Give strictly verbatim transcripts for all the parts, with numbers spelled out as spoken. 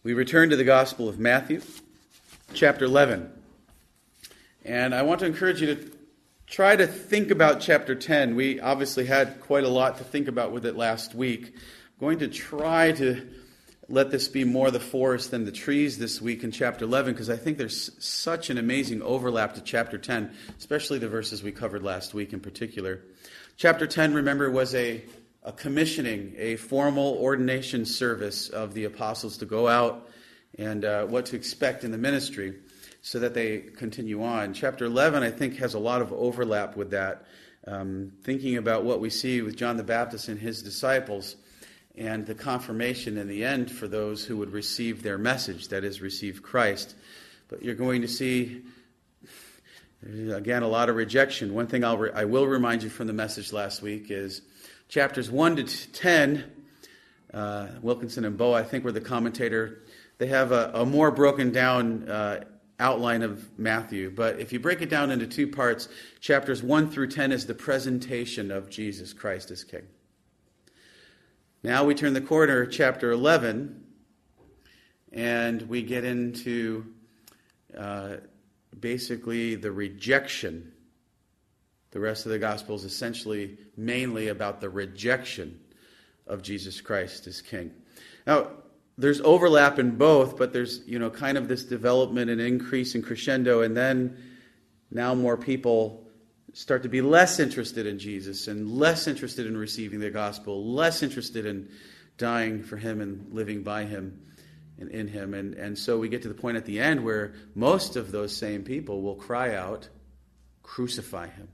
We return to the Gospel of Matthew, chapter eleven. And I want to encourage you to try to think about chapter ten. We obviously had quite a lot to think about with it last week. I'm going to try to let this be more the forest than the trees this week in chapter eleven, because I think there's such an amazing overlap to chapter ten, especially the verses we covered last week in particular. Chapter ten, remember, was a a commissioning, a formal ordination service of the apostles to go out and uh, what to expect in the ministry so that they continue on. Chapter eleven, I think, has a lot of overlap with that, um, thinking about what we see with John the Baptist and his disciples and the confirmation in the end for those who would receive their message, that is, receive Christ. But you're going to see, again, a lot of rejection. One thing I'll re- I will remind you from the message last week is chapters one to ten, uh, Wilkinson and Bow, I think, were the commentator. They have a, a more broken down uh, outline of Matthew. But if you break it down into two parts, chapters one through ten is the presentation of Jesus Christ as King. Now we turn the corner, chapter eleven, and we get into uh, basically the rejection. The rest of the gospel is essentially mainly about the rejection of Jesus Christ as King. Now, there's overlap in both, but there's, you know, kind of this development and increase in crescendo, and then now more people start to be less interested in Jesus and less interested in receiving the gospel, less interested in dying for him and living by him and in him. And, and so we get to the point at the end where most of those same people will cry out, "Crucify him."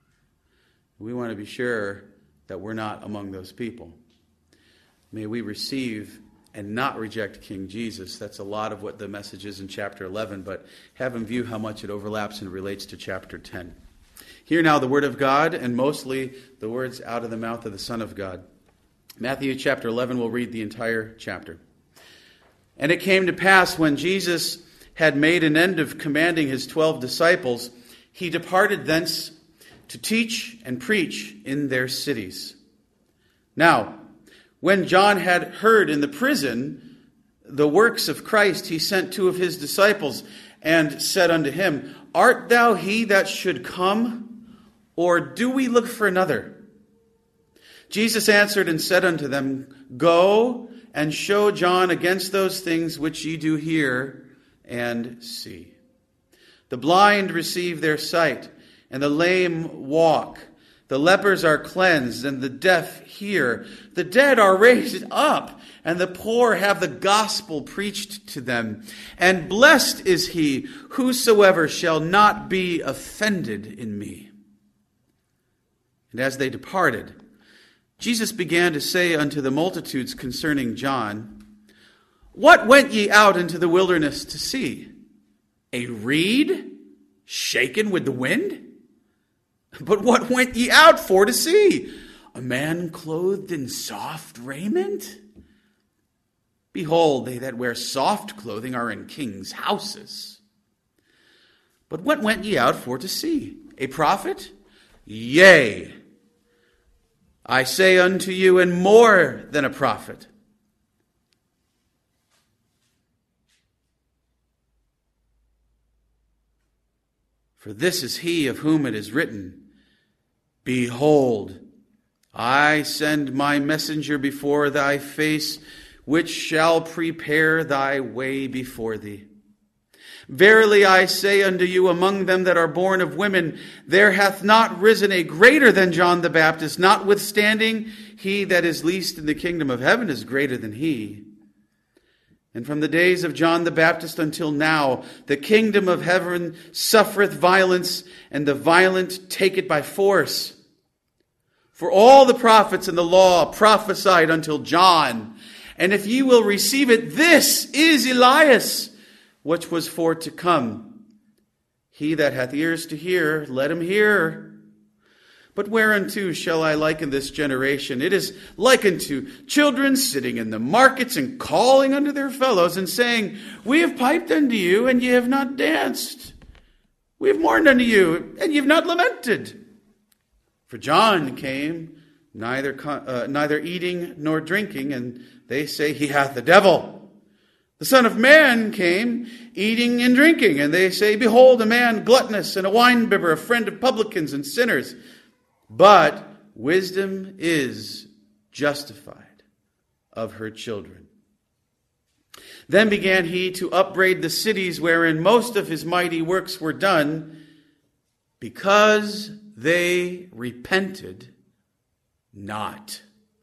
We want to be sure that we're not among those people. May we receive and not reject King Jesus. That's a lot of what the message is in chapter eleven, but have in view how much it overlaps and relates to chapter ten. Hear now the word of God, and mostly the words out of the mouth of the Son of God. Matthew chapter eleven, we'll read the entire chapter. And it came to pass, when Jesus had made an end of commanding his twelve disciples, he departed thence to teach and preach in their cities. Now, when John had heard in the prison the works of Christ, he sent two of his disciples and said unto him, "Art thou he that should come, or do we look for another?" Jesus answered and said unto them, "Go and show John against those things which ye do hear and see. The blind receive their sight, and the lame walk. The lepers are cleansed, and the deaf hear. The dead are raised up, and the poor have the gospel preached to them. And blessed is he whosoever shall not be offended in me." And as they departed, Jesus began to say unto the multitudes concerning John, "What went ye out into the wilderness to see? A reed shaken with the wind? But what went ye out for to see? A man clothed in soft raiment? Behold, they that wear soft clothing are in kings' houses. But what went ye out for to see? A prophet? Yea, I say unto you, and more than a prophet. For this is he of whom it is written, Behold, I send my messenger before thy face, which shall prepare thy way before thee. Verily I say unto you, among them that are born of women, there hath not risen a greater than John the Baptist. Notwithstanding, he that is least in the kingdom of heaven is greater than he. And from the days of John the Baptist until now, the kingdom of heaven suffereth violence, and the violent take it by force. For all the prophets and the law prophesied until John. And if ye will receive it, this is Elias, which was for to come. He that hath ears to hear, let him hear. But whereunto shall I liken this generation? It is like unto children sitting in the markets and calling unto their fellows and saying, We have piped unto you, and ye have not danced. We have mourned unto you, and ye have not lamented. For John came neither uh, neither eating nor drinking, and they say he hath the devil. The Son of Man came eating and drinking, and they say, behold, a man gluttonous and a winebibber, a friend of publicans and sinners. But wisdom is justified of her children. Then began he to upbraid the cities wherein most of his mighty works were done, because they repented not.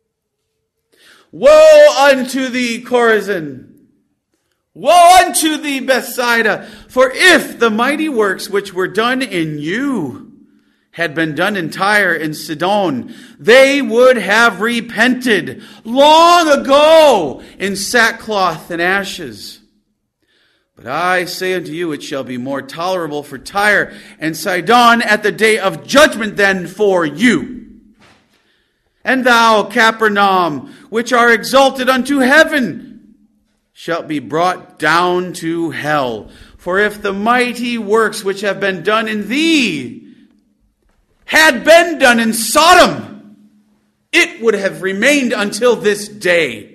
Woe unto thee, Chorazin! Woe unto thee, Bethsaida! For if the mighty works which were done in you had been done in Tyre and Sidon, they would have repented long ago in sackcloth and ashes. But I say unto you, it shall be more tolerable for Tyre and Sidon at the day of judgment than for you. And thou, Capernaum, which are exalted unto heaven, shalt be brought down to hell. For if the mighty works which have been done in thee had been done in Sodom, it would have remained until this day.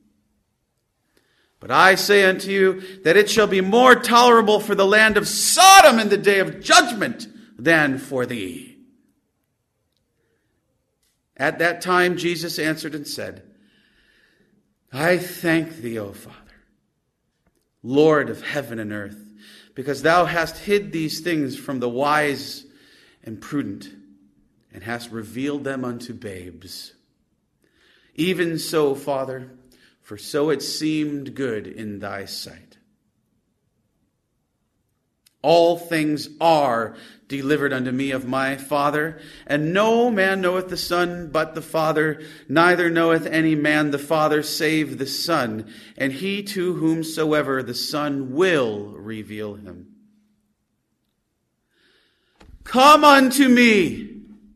But I say unto you that it shall be more tolerable for the land of Sodom in the day of judgment than for thee. At that time Jesus answered and said, I thank thee, O Father, Lord of heaven and earth, because thou hast hid these things from the wise and prudent, and hast revealed them unto babes. Even so, Father, for so it seemed good in thy sight. All things are delivered unto me of my Father, and no man knoweth the Son but the Father, neither knoweth any man the Father save the Son, and he to whomsoever the Son will reveal him. Come unto me,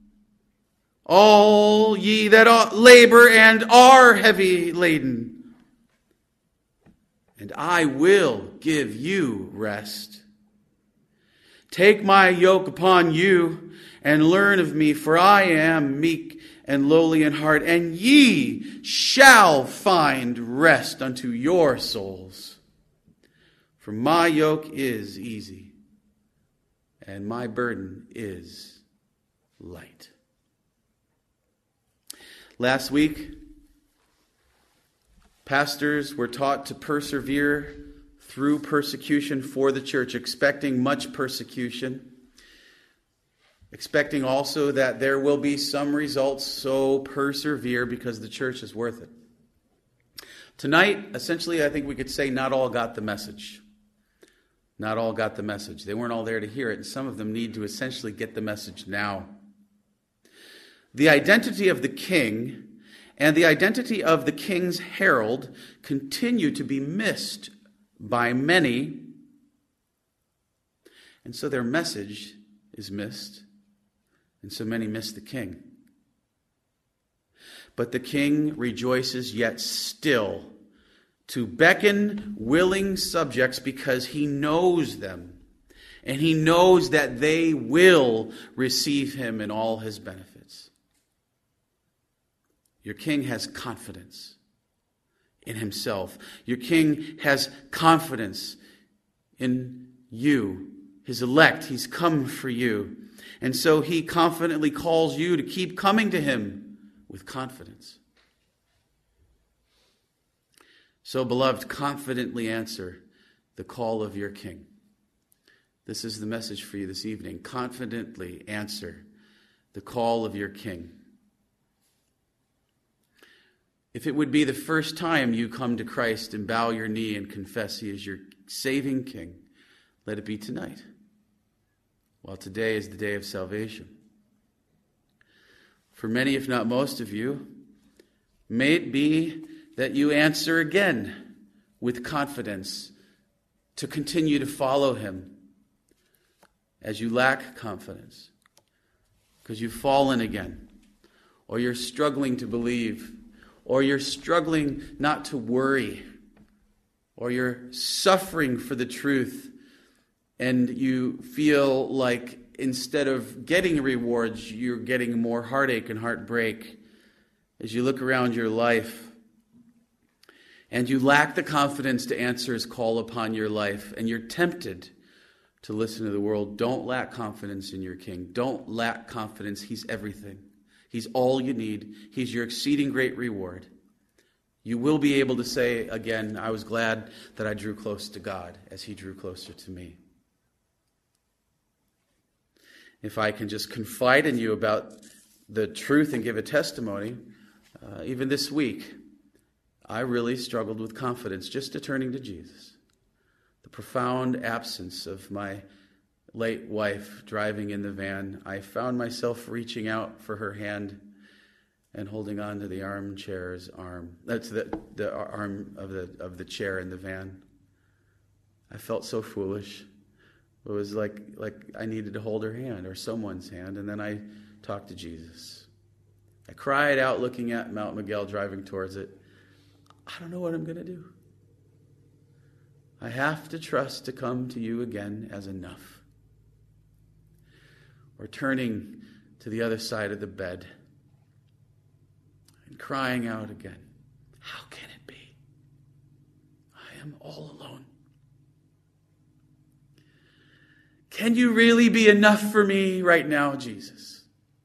all ye that labor and are heavy laden, and I will give you rest. Take my yoke upon you, and learn of me, for I am meek and lowly in heart, and ye shall find rest unto your souls. For my yoke is easy, and my burden is light. Last week, pastors were taught to persevere through persecution for the church, expecting much persecution, expecting also that there will be some results, so persevere because the church is worth it. Tonight, essentially, I think we could say not all got the message. Not all got the message. They weren't all there to hear it, and some of them need to essentially get the message now. The identity of the king and the identity of the king's herald continue to be missed by many, and so their message is missed, and so many miss the king. But the king rejoices yet still to beckon willing subjects because he knows them, and he knows that they will receive him in all his benefits. Your king has confidence in himself. Your king has confidence in you, his elect. He's come for you. And so he confidently calls you to keep coming to him with confidence. So, beloved, confidently answer the call of your king. This is the message for you this evening. Confidently answer the call of your king. If it would be the first time you come to Christ and bow your knee and confess he is your saving king, let it be tonight. Well, today is the day of salvation. For many, if not most of you, may it be that you answer again with confidence to continue to follow him as you lack confidence because you've fallen again, or you're struggling to believe, or you're struggling not to worry, or you're suffering for the truth, and you feel like instead of getting rewards, you're getting more heartache and heartbreak as you look around your life. and you lack the confidence to answer his call upon your life, and you're tempted to listen to the world, don't lack confidence in your King. Don't lack confidence. He's everything. He's all you need. He's your exceeding great reward. You will be able to say again, I was glad that I drew close to God as he drew closer to me. If I can just confide in you about the truth and give a testimony, uh, even this week, I really struggled with confidence just to turning to Jesus. The profound absence of my late wife driving in the van, I found myself reaching out for her hand and holding on to the armchair's arm. That's the the arm of the of the chair in the van. I felt so foolish. It was like like I needed to hold her hand or someone's hand, and then I talked to Jesus. I cried out looking at Mount Miguel driving towards it. I don't know what I'm going to do. I have to trust to come to you again as enough. Or turning to the other side of the bed and crying out again, how can it be? I am all alone. Can you really be enough for me right now, Jesus?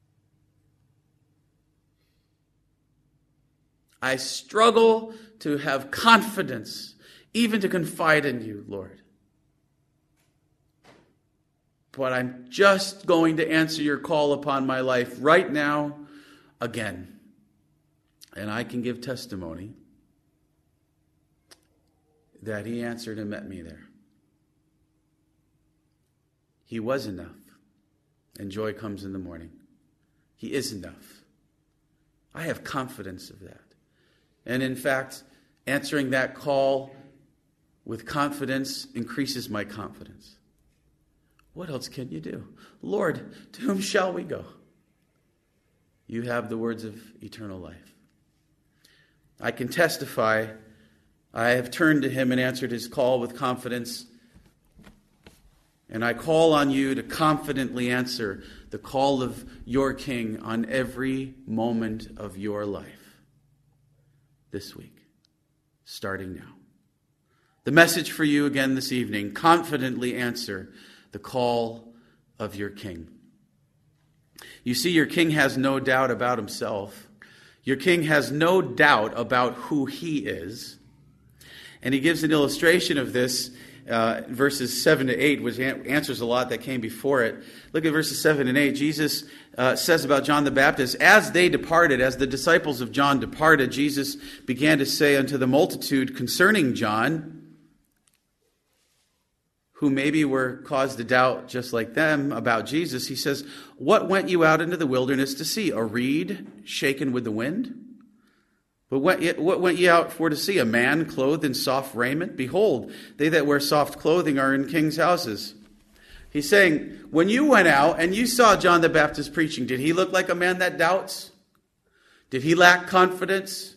I struggle to have confidence, even to confide in you, Lord. But I'm just going to answer your call upon my life right now again. And I can give testimony that he answered and met me there. He was enough. And joy comes in the morning. He is enough. I have confidence of that. And in fact, answering that call with confidence increases my confidence. What else can you do? Lord, to whom shall we go? You have the words of eternal life. I can testify I have turned to him and answered his call with confidence. And I call on you to confidently answer the call of your King on every moment of your life this week, starting now. The message for you again this evening, confidently answer the call of your King. You see, your King has no doubt about himself. Your King has no doubt about who he is. And he gives an illustration of this, uh, verses seven to eight, which answers a lot that came before it. Look at verses seven and eight. Jesus uh, says about John the Baptist, as they departed, as the disciples of John departed, Jesus began to say unto the multitude concerning John, who maybe were caused to doubt just like them about Jesus, he says, what went you out into the wilderness to see? A reed shaken with the wind? But what went ye out for to see? A man clothed in soft raiment? Behold, they that wear soft clothing are in kings' houses. He's saying, when you went out and you saw John the Baptist preaching, did he look like a man that doubts? Did he lack confidence?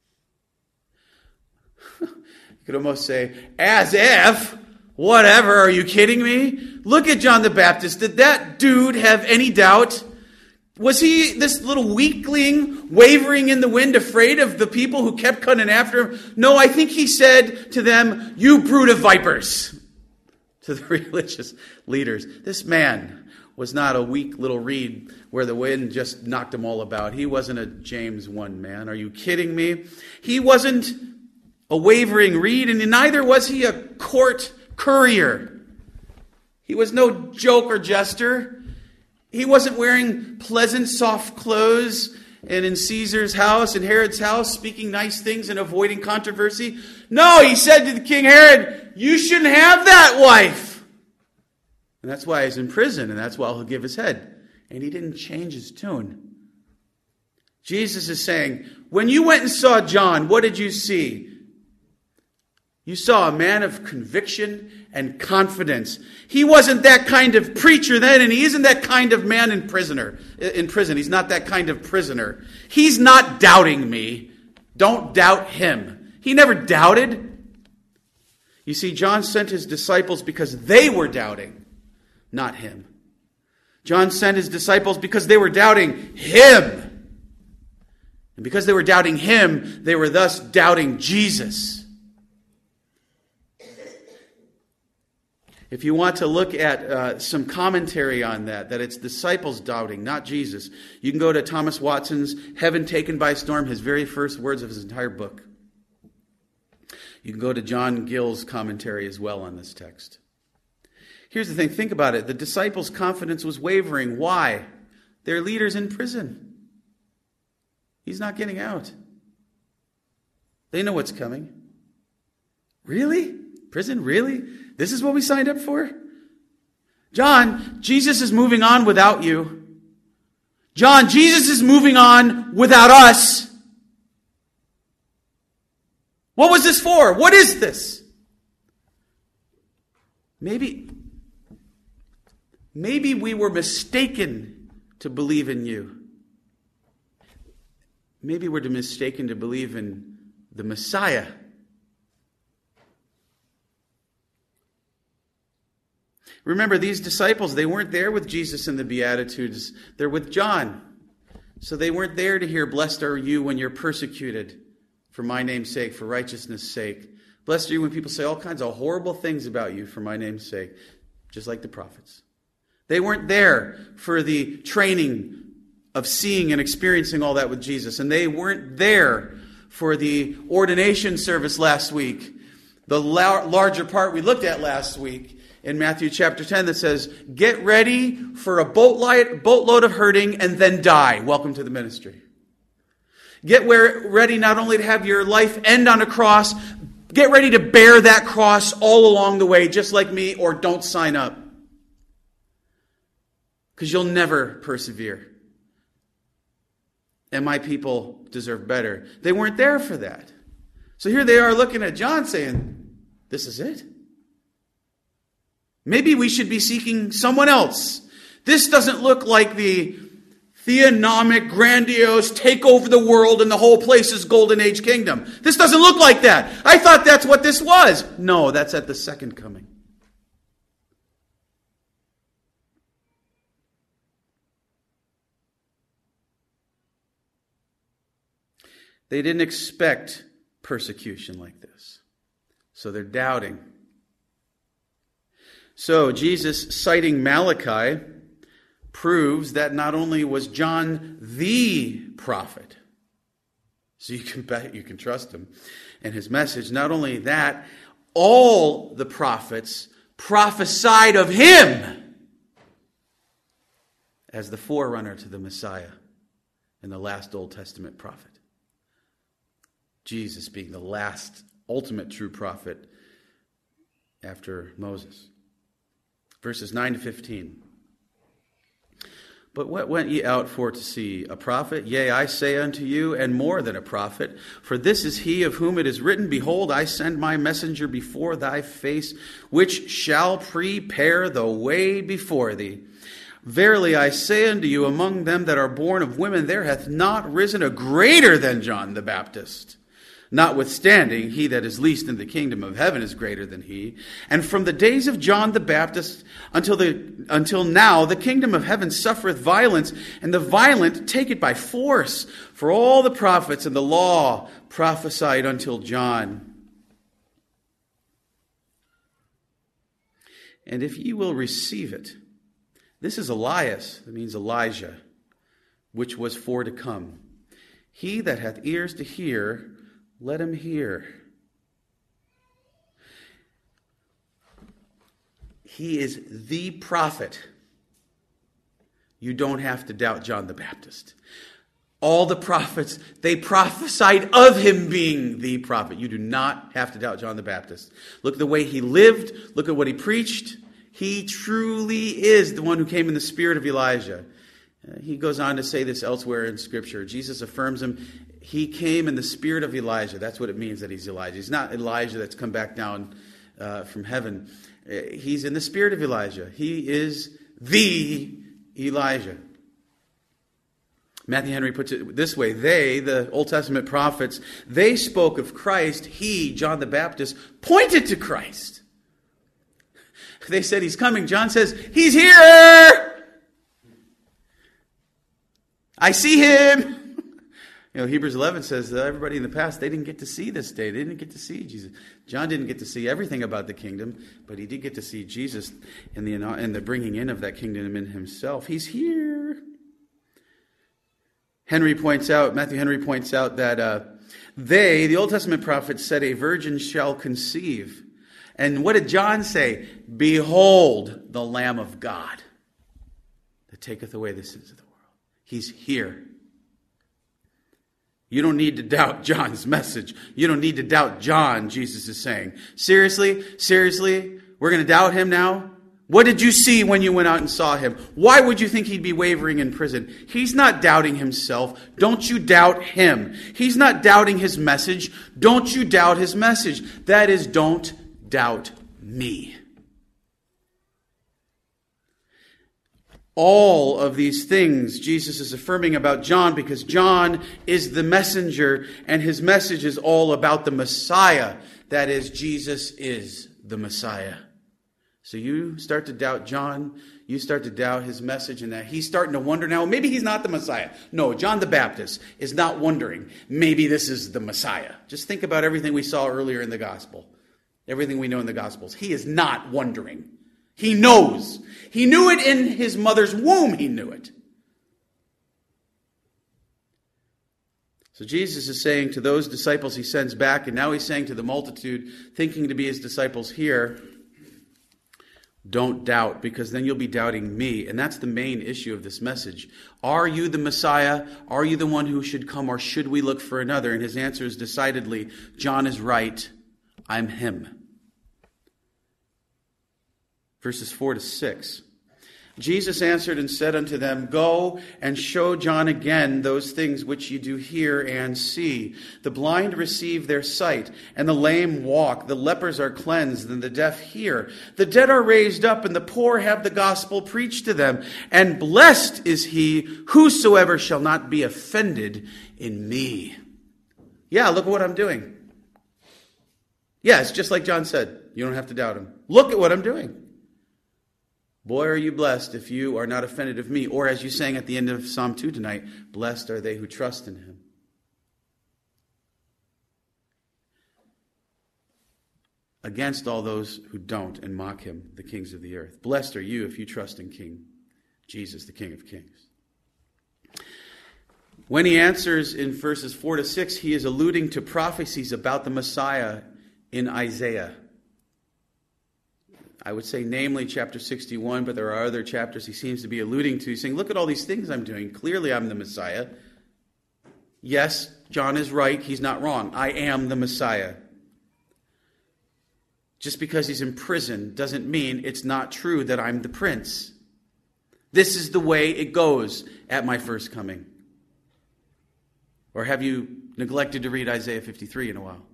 You could almost say, as if, whatever, are you kidding me? Look at John the Baptist. Did that dude have any doubt? Was he this little weakling wavering in the wind, afraid of the people who kept coming after him? No, I think he said to them, you brood of vipers, to the religious leaders. This man was not a weak little reed where the wind just knocked him all about. He wasn't a James one man. Are you kidding me? He wasn't a wavering reed, and neither was he a court courier. He was no joke or jester. He wasn't wearing pleasant, soft clothes and in Caesar's house and Herod's house, speaking nice things and avoiding controversy. No, he said to the King Herod, you shouldn't have that wife. And that's why he's in prison, and that's why he'll give his head. And he didn't change his tune. Jesus is saying, when you went and saw John, what did you see? You saw a man of conviction and confidence. He wasn't that kind of preacher then, and he isn't that kind of man in prisoner. In prison, he's not that kind of prisoner. He's not doubting me. Don't doubt him. He never doubted. You see, John sent his disciples because they were doubting, not him. John sent his disciples because they were doubting him. And because they were doubting him, they were thus doubting Jesus. If you want to look at uh, some commentary on that, that it's disciples doubting, not Jesus, you can go to Thomas Watson's Heaven Taken by Storm, his very first words of his entire book. You can go to John Gill's commentary as well on this text. Here's the thing, think about it. The disciples' confidence was wavering. Why? Their leader's in prison. He's not getting out. They know what's coming. Really? Prison? Really? This is what we signed up for? John, Jesus is moving on without you. John, Jesus is moving on without us. What was this for? What is this? Maybe, maybe we were mistaken to believe in you. Maybe we're mistaken to believe in the Messiah. Remember, these disciples, they weren't there with Jesus in the Beatitudes. They're with John. So they weren't there to hear, blessed are you when you're persecuted for my name's sake, for righteousness' sake. Blessed are you when people say all kinds of horrible things about you for my name's sake, just like the prophets. They weren't there for the training of seeing and experiencing all that with Jesus. And they weren't there for the ordination service last week, the la- larger part we looked at last week in Matthew chapter ten that says, get ready for a boatload, boatload of hurting and then die. Welcome to the ministry. Get where, ready not only to have your life end on a cross, get ready to bear that cross all along the way, just like me, or don't sign up. Because you'll never persevere. And my people deserve better. They weren't there for that. So here they are looking at John saying, this is it? Maybe we should be seeking someone else. This doesn't look like the theonomic, grandiose, take over the world and the whole place is golden age kingdom. This doesn't look like that. I thought that's what this was. No, that's at the second coming. They didn't expect persecution like this. So they're doubting. So Jesus, citing Malachi, proves that not only was John the prophet, so you can bet you can trust him and his message, not only that, all the prophets prophesied of him as the forerunner to the Messiah and the last Old Testament prophet. Jesus being the last ultimate true prophet after Moses. Verses nine to fifteen. But what went ye out for to see? A prophet? Yea, I say unto you, and more than a prophet. For this is he of whom it is written, behold, I send my messenger before thy face, which shall prepare the way before thee. Verily I say unto you, among them that are born of women, there hath not risen a greater than John the Baptist. Notwithstanding, he that is least in the kingdom of heaven is greater than he. And from the days of John the Baptist until the until now, the kingdom of heaven suffereth violence, and the violent take it by force. For all the prophets and the law prophesied until John. And if ye will receive it, this is Elias, that means Elijah, which was for to come. He that hath ears to hear, let him hear. He is the prophet. You don't have to doubt John the Baptist. All the prophets, they prophesied of him being the prophet. You do not have to doubt John the Baptist. Look at the way he lived. Look at what he preached. He truly is the one who came in the spirit of Elijah. Uh, he goes on to say this elsewhere in Scripture. Jesus affirms him. He came in the spirit of Elijah. That's what it means that he's Elijah. He's not Elijah that's come back down uh, from heaven. Uh, he's in the spirit of Elijah. He is the Elijah. Matthew Henry puts it this way. They, the Old Testament prophets, they spoke of Christ. He, John the Baptist, pointed to Christ. They said he's coming. John says, he's here. I see him. You know, Hebrews eleven says that everybody in the past, they didn't get to see this day. They didn't get to see Jesus. John didn't get to see everything about the kingdom, but he did get to see Jesus in the, in the bringing in of that kingdom in himself. He's here. Henry points out, Matthew Henry points out that uh, they, the Old Testament prophets, said a virgin shall conceive. And what did John say? Behold, the Lamb of God that taketh away the sins of the world. He's here. You don't need to doubt John's message. You don't need to doubt John, Jesus is saying. Seriously? Seriously? We're going to doubt him now? What did you see when you went out and saw him? Why would you think he'd be wavering in prison? He's not doubting himself. Don't you doubt him. He's not doubting his message. Don't you doubt his message. That is, don't doubt me. All of these things Jesus is affirming about John because John is the messenger and his message is all about the Messiah. That is, Jesus is the Messiah. So you start to doubt John, you start to doubt his message, and that he's starting to wonder now, maybe he's not the Messiah. No, John the Baptist is not wondering, maybe this is the Messiah. Just think about everything we saw earlier in the gospel. Everything we know in the Gospels. He is not wondering. He knows. He knew it in his mother's womb. He knew it. So Jesus is saying to those disciples he sends back, and now he's saying to the multitude, thinking to be his disciples here, don't doubt, because then you'll be doubting me. And that's the main issue of this message. Are you the Messiah? Are you the one who should come, or should we look for another? And his answer is decidedly, John is right. I'm him. Verses four to six. Jesus answered and said unto them, Go and show John again those things which ye do hear and see. The blind receive their sight, and the lame walk. The lepers are cleansed, and the deaf hear. The dead are raised up, and the poor have the gospel preached to them. And blessed is he whosoever shall not be offended in me. Yeah, look at what I'm doing. Yeah, it's just like John said. You don't have to doubt him. Look at what I'm doing. Boy, are you blessed if you are not offended of me. Or as you sang at the end of Psalm two tonight, blessed are they who trust in him. Against all those who don't and mock him, the kings of the earth. Blessed are you if you trust in King Jesus, the King of Kings. When he answers in verses four to six, he is alluding to prophecies about the Messiah in Isaiah. I would say namely chapter sixty-one, but there are other chapters he seems to be alluding to. He's saying, look at all these things I'm doing. Clearly I'm the Messiah. Yes, John is right. He's not wrong. I am the Messiah. Just because he's in prison doesn't mean it's not true that I'm the prince. This is the way it goes at my first coming. Or have you neglected to read Isaiah fifty-three in a while?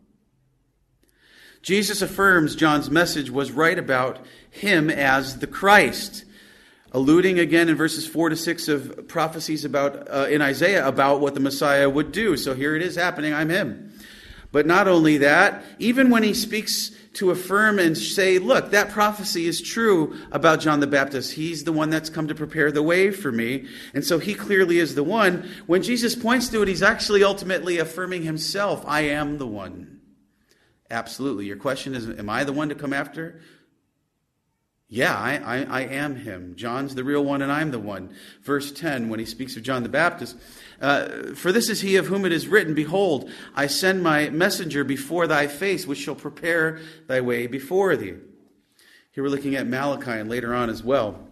Jesus affirms John's message was right about him as the Christ, alluding again in verses four to six of prophecies about uh, in Isaiah about what the Messiah would do. So here it is happening, I'm him. But not only that, even when he speaks to affirm and say, look, that prophecy is true about John the Baptist. He's the one that's come to prepare the way for me. And so he clearly is the one. When Jesus points to it, he's actually ultimately affirming himself. I am the one. Absolutely. Your question is, am I the one to come after? Yeah, I, I, I am him. John's the real one and I'm the one. Verse ten, when he speaks of John the Baptist, uh, for this is he of whom it is written, Behold, I send my messenger before thy face, which shall prepare thy way before thee. Here we're looking at Malachi and later on as well.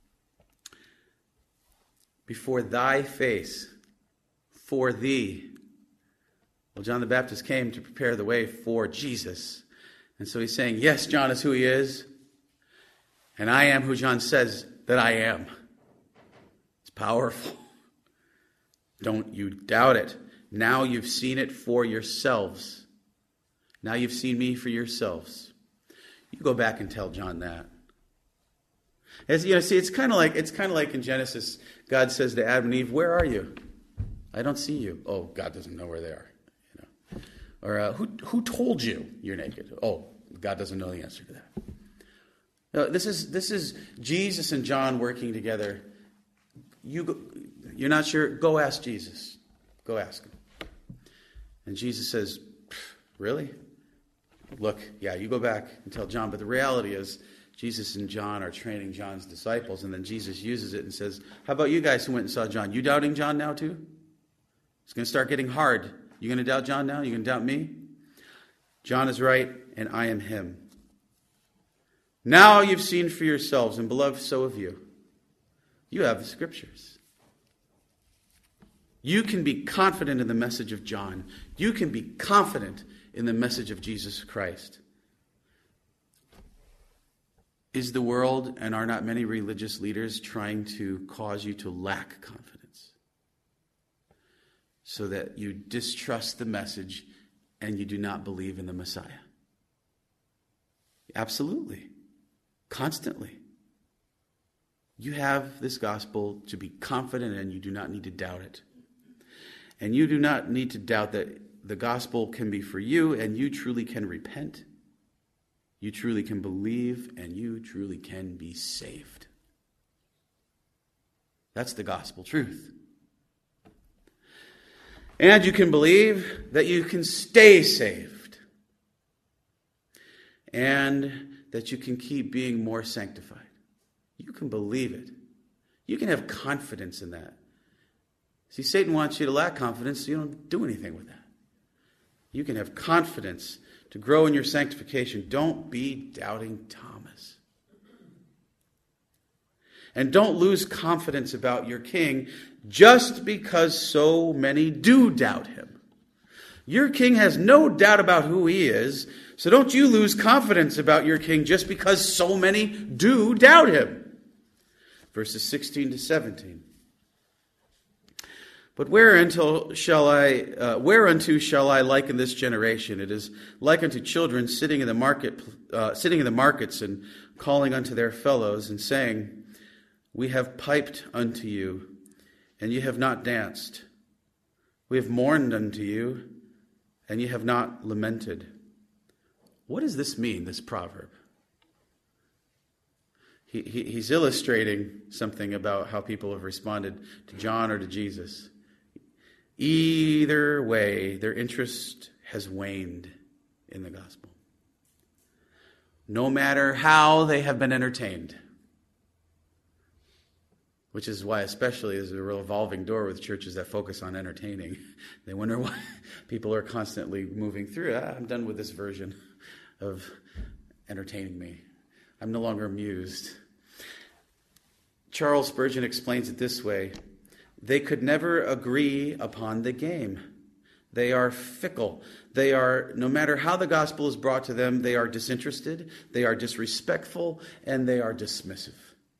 Before thy face, for thee. Well, John the Baptist came to prepare the way for Jesus. And so he's saying, yes, John is who he is. And I am who John says that I am. It's powerful. Don't you doubt it. Now you've seen it for yourselves. Now you've seen me for yourselves. You go back and tell John that. As you know, see, it's kind of like it's kind of like in Genesis, God says to Adam and Eve, "Where are you? I don't see you." Oh, God doesn't know where they are. Or uh, who who told you you're naked? Oh, God doesn't know the answer to that. No, this is this is Jesus and John working together. You go, you're not sure? Go ask Jesus. Go ask him. And Jesus says, really? Look, yeah, you go back and tell John. But the reality is, Jesus and John are training John's disciples, and then Jesus uses it and says, how about you guys who went and saw John? You doubting John now too? It's going to start getting hard. You going to doubt John now? You going to doubt me? John is right, and I am him. Now you've seen for yourselves, and beloved, so have you. You have the Scriptures. You can be confident in the message of John. You can be confident in the message of Jesus Christ. Is the world, and are not many religious leaders trying to cause you to lack confidence so that you distrust the message and you do not believe in the Messiah? Absolutely. Constantly. You have this gospel to be confident in. You do not need to doubt it. And you do not need to doubt that the gospel can be for you, and you truly can repent. You truly can believe, and you truly can be saved. That's the gospel truth. And you can believe that you can stay saved. And that you can keep being more sanctified. You can believe it. You can have confidence in that. See, Satan wants you to lack confidence so you don't do anything with that. You can have confidence to grow in your sanctification. Don't be doubting Thomas. And don't lose confidence about your king just because so many do doubt him. Your king has no doubt about who he is, so don't you lose confidence about your king just because so many do doubt him. Verses sixteen to seventeen. But whereunto shall I, uh, whereunto shall I liken this generation? It is like unto children sitting in the market, uh, sitting in the markets and calling unto their fellows and saying, we have piped unto you, and ye have not danced. We have mourned unto you, and ye have not lamented. What does this mean, this proverb? He, he, he's illustrating something about how people have responded to John or to Jesus. Either way, their interest has waned in the gospel. No matter how they have been entertained. Which is why especially there's a revolving door with churches that focus on entertaining. They wonder why people are constantly moving through. Ah, I'm done with this version of entertaining me. I'm no longer amused. Charles Spurgeon explains it this way. They could never agree upon the game. They are fickle. They are, no matter how the gospel is brought to them, they are disinterested, they are disrespectful, and they are dismissive.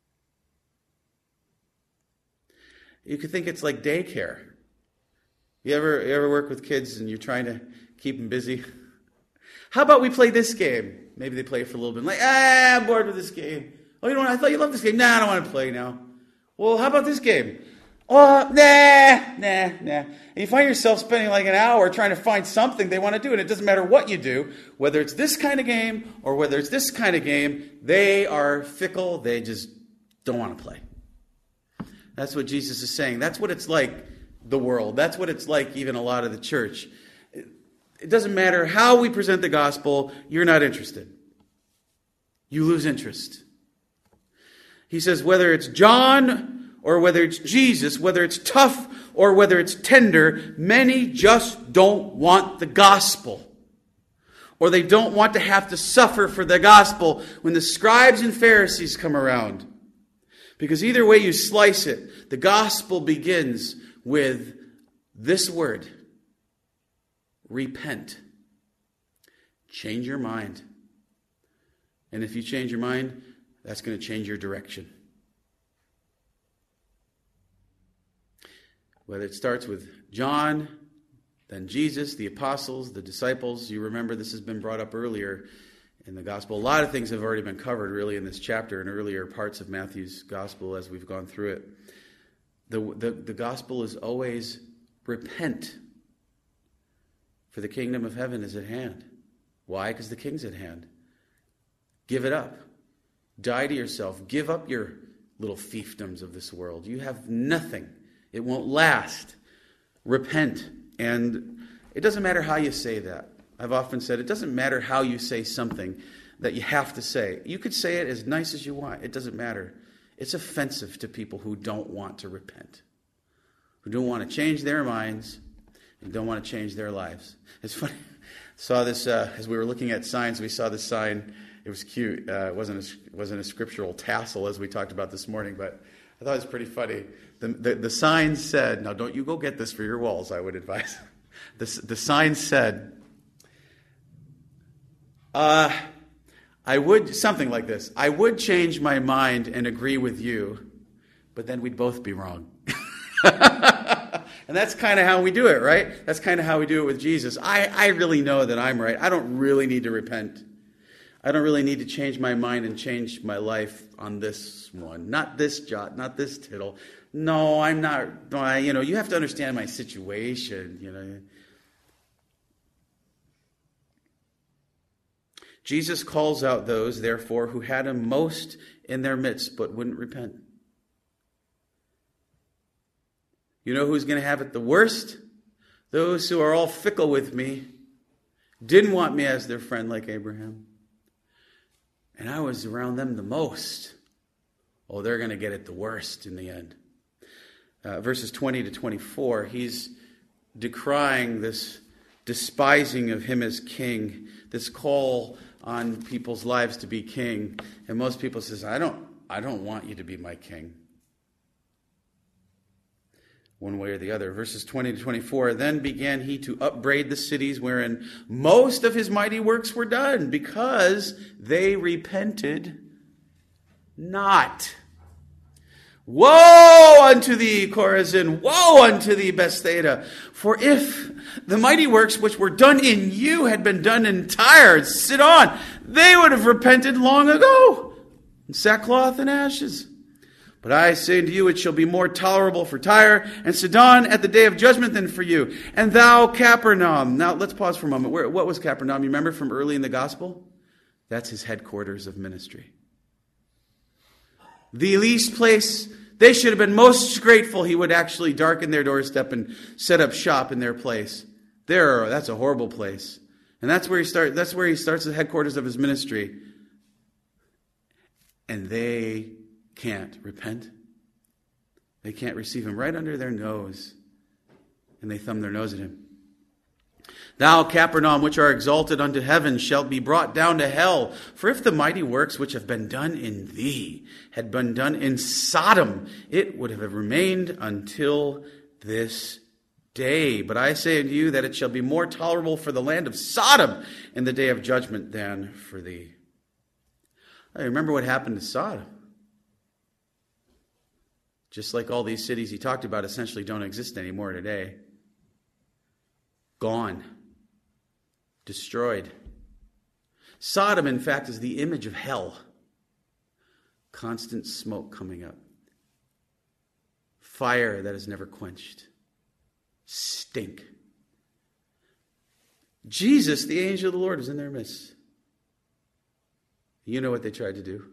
You could think it's like daycare. You ever, you ever work with kids and you're trying to keep them busy? How about we play this game? Maybe they play it for a little bit. Like, ah, I'm bored with this game. Oh, you know what? I thought you loved this game. Nah, I don't want to play now. Well, how about this game? Oh, nah, nah, nah. And you find yourself spending like an hour trying to find something they want to do, and it doesn't matter what you do, whether it's this kind of game or whether it's this kind of game, they are fickle. They just don't want to play. That's what Jesus is saying. That's what it's like, the world. That's what it's like, even a lot of the church. It doesn't matter how we present the gospel, you're not interested. You lose interest. He says whether it's John or whether it's Jesus, whether it's tough or whether it's tender, many just don't want the gospel. Or they don't want to have to suffer for the gospel when the scribes and Pharisees come around. Because either way you slice it, the gospel begins with this word. Repent. Change your mind. And if you change your mind, that's going to change your direction. Whether it starts with John, then Jesus, the apostles, the disciples. You remember this has been brought up earlier in the gospel. A lot of things have already been covered really in this chapter and earlier parts of Matthew's gospel as we've gone through it. The, the, the gospel is always repent, for the kingdom of heaven is at hand. Why? Because the king's at hand. Give it up. Die to yourself. Give up your little fiefdoms of this world. You have nothing. It won't last. Repent. And It doesn't matter how you say that. I've often said it doesn't matter how you say something that you have to say. You could say it as nice as you want. It doesn't matter. It's offensive to people who don't want to repent, who don't want to change their minds and don't want to change their lives. It's funny. Saw this uh, as we were looking at signs. We saw this sign. It was cute. Uh, it wasn't a, it wasn't a scriptural tassel as we talked about this morning, but I thought it was pretty funny. The, the, the sign said, now don't you go get this for your walls, I would advise. The, the sign said, uh, I would, something like this, I would change my mind and agree with you, but then we'd both be wrong. And that's kind of how we do it, right? That's kind of how we do it with Jesus. I, I really know that I'm right. I don't really need to repent. I don't really need to change my mind and change my life on this one. Not this jot, not this tittle. No, I'm not, I, you know, you have to understand my situation, you know. Jesus calls out those, therefore, who had him most in their midst, but wouldn't repent. You know who's going to have it the worst? Those who are all fickle with me, didn't want me as their friend like Abraham. And I was around them the most. Oh, they're going to get it the worst in the end. Uh, verses twenty to twenty-four, he's decrying this despising of him as king, this call on people's lives to be king. And most people says, I don't, I don't want you to be my king. One way or the other. Verses twenty to twenty-four, then began he to upbraid the cities wherein most of his mighty works were done, because they repented not. Woe unto thee, Chorazin! Woe unto thee, Bethsaida! For if the mighty works which were done in you had been done in Tyre, Sidon, they would have repented long ago, in sackcloth and ashes. But I say unto you, it shall be more tolerable for Tyre and Sidon at the day of judgment than for you. And thou, Capernaum. Now, let's pause for a moment. Where, what was Capernaum? You remember from early in the gospel? That's his headquarters of ministry. The least place, they should have been most grateful he would actually darken their doorstep and set up shop in their place. There, that's a horrible place. And that's where he start, that's where he starts the headquarters of his ministry. And they can't repent. They can't receive him right under their nose. And they thumb their nose at him. Thou, Capernaum, which are exalted unto heaven, shalt be brought down to hell. For if the mighty works which have been done in thee had been done in Sodom, it would have remained until this day. But I say unto you that it shall be more tolerable for the land of Sodom in the day of judgment than for thee. I remember what happened to Sodom. Just like all these cities he talked about essentially don't exist anymore today. Gone. Destroyed. Sodom, in fact, is the image of hell. Constant smoke coming up. Fire that is never quenched. Stink. Jesus, the angel of the Lord, was in their midst. You know what they tried to do.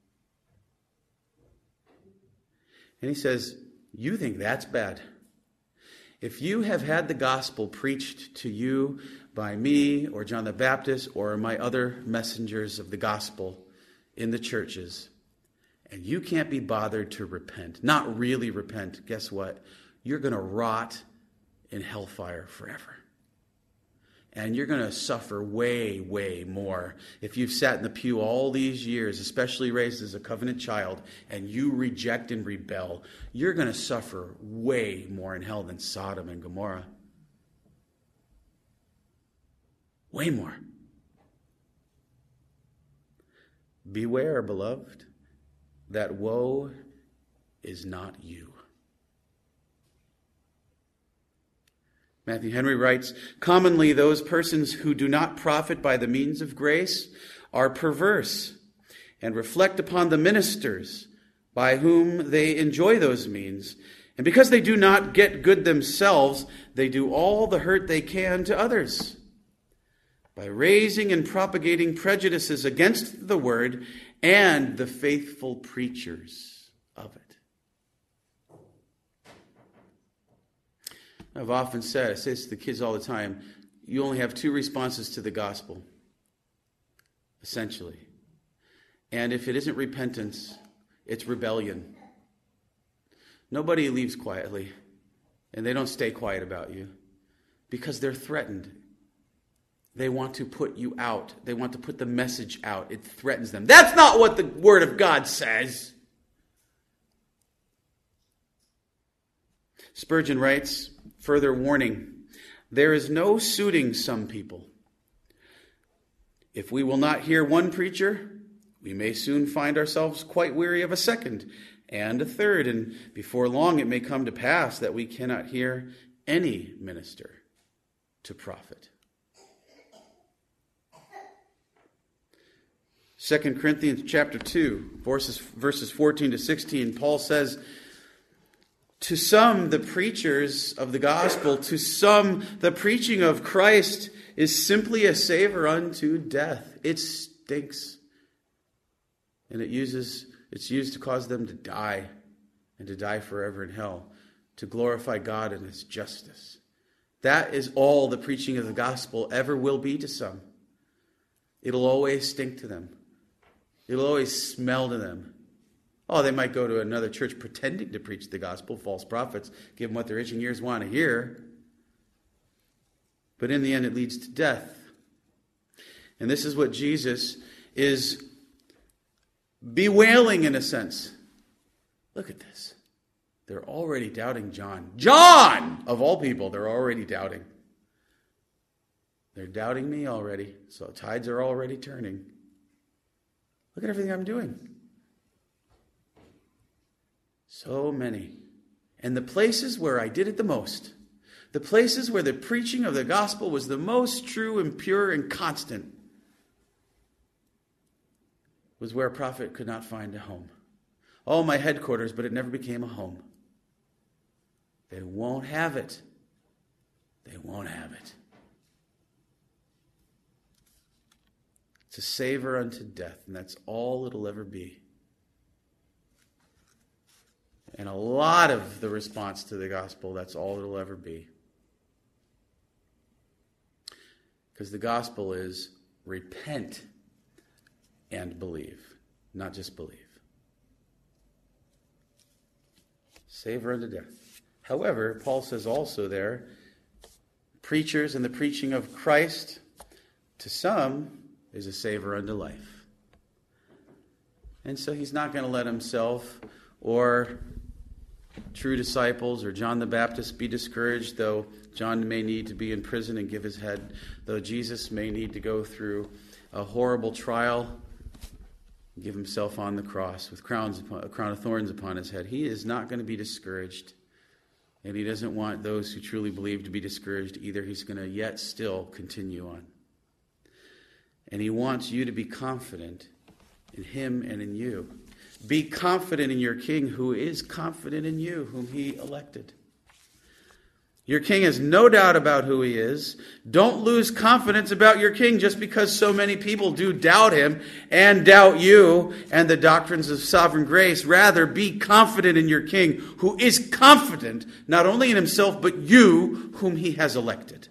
And he says, you think that's bad? If you have had the gospel preached to you by me or John the Baptist or my other messengers of the gospel in the churches, and you can't be bothered to repent, not really repent, guess what? You're going to rot in hellfire forever. And you're going to suffer way, way more. If you've sat in the pew all these years, especially raised as a covenant child, and you reject and rebel, you're going to suffer way more in hell than Sodom and Gomorrah. Way more. Beware, beloved, that woe is not you. Matthew Henry writes, commonly those persons who do not profit by the means of grace are perverse and reflect upon the ministers by whom they enjoy those means. And because they do not get good themselves, they do all the hurt they can to others by raising and propagating prejudices against the word and the faithful preachers of it. I've often said, I say this to the kids all the time, you only have two responses to the gospel, essentially. And if it isn't repentance, it's rebellion. Nobody leaves quietly, and they don't stay quiet about you because they're threatened. They want to put you out. They want to put the message out. It threatens them. That's not what the Word of God says. Spurgeon writes, further warning, there is no suiting some people. If we will not hear one preacher, we may soon find ourselves quite weary of a second and a third, and before long it may come to pass that we cannot hear any minister to profit. Second Corinthians chapter two, verses, verses fourteen to sixteen, Paul says, to some, the preachers of the gospel, to some, the preaching of Christ is simply a savor unto death. It stinks. And it uses, it's used to cause them to die, and to die forever in hell, to glorify God in His justice. That is all the preaching of the gospel ever will be to some. It'll always stink to them. It'll always smell to them. Oh, they might go to another church pretending to preach the gospel, false prophets, give them what their itching ears want to hear. But in the end, it leads to death. And this is what Jesus is bewailing in a sense. Look at this. They're already doubting John. John! Of all people, they're already doubting. They're doubting me already. So tides are already turning. Look at everything I'm doing. So many. And the places where I did it the most, the places where the preaching of the gospel was the most true and pure and constant, was where a prophet could not find a home. Oh, my headquarters, but it never became a home. They won't have it. They won't have it. It's a savor unto death, and that's all it'll ever be. And a lot of the response to the gospel, that's all it'll ever be. Because the gospel is repent and believe, not just believe. Savor unto death. However, Paul says also there, preachers and the preaching of Christ, to some, is a savor unto life. And so he's not going to let himself or true disciples or John the Baptist be discouraged, though John may need to be in prison and give his head, though Jesus may need to go through a horrible trial, give himself on the cross with crowns upon, a crown of thorns upon his head. He is not going to be discouraged, and he doesn't want those who truly believe to be discouraged either. He's going to yet still continue on. And he wants you to be confident in him and in you. Be confident in your king who is confident in you, whom he elected. Your king has no doubt about who he is. Don't lose confidence about your king just because so many people do doubt him and doubt you and the doctrines of sovereign grace. Rather, be confident in your king who is confident not only in himself but you whom he has elected.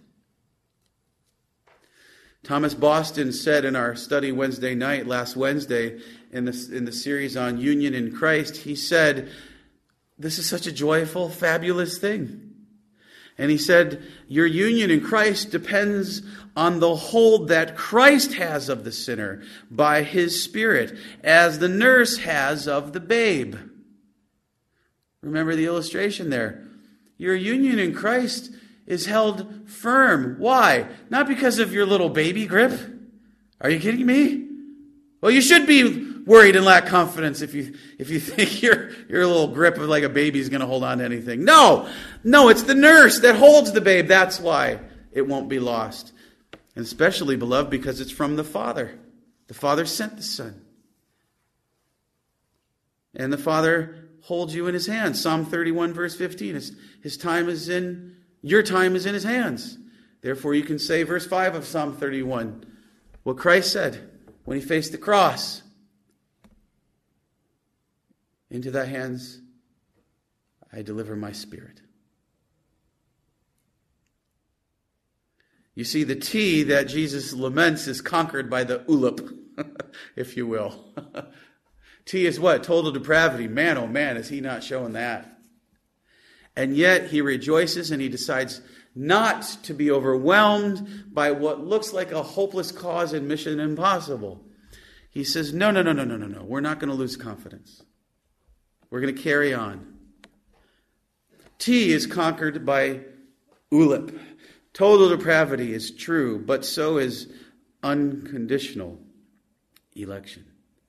Thomas Boston said in our study Wednesday night, last Wednesday, in the, in the series on union in Christ, he said, this is such a joyful, fabulous thing. And he said, your union in Christ depends on the hold that Christ has of the sinner by his Spirit, as the nurse has of the babe. Remember the illustration there. Your union in Christ is held firm. Why? Not because of your little baby grip. Are you kidding me? Well, you should be worried and lack confidence if you if you think your your little grip of like a baby is going to hold on to anything. No, no, it's the nurse that holds the babe. That's why it won't be lost. And especially, beloved, because it's from the Father. The Father sent the Son. And the Father holds you in his hands. Psalm thirty-one, verse fifteen. His, his time is in, your time is in his hands. Therefore, you can say, verse five of Psalm thirty-one, what Christ said when he faced the cross. Into thy hands I deliver my spirit. You see, the T that Jesus laments is conquered by the ulip, if you will. T is what? Total depravity. Man, oh man, is he not showing that? And yet he rejoices and he decides not to be overwhelmed by what looks like a hopeless cause and mission impossible. He says, no, no, no, no, no, no, no. We're not going to lose confidence. We're going to carry on. T is conquered by ulip. Total depravity is true, but so is unconditional election.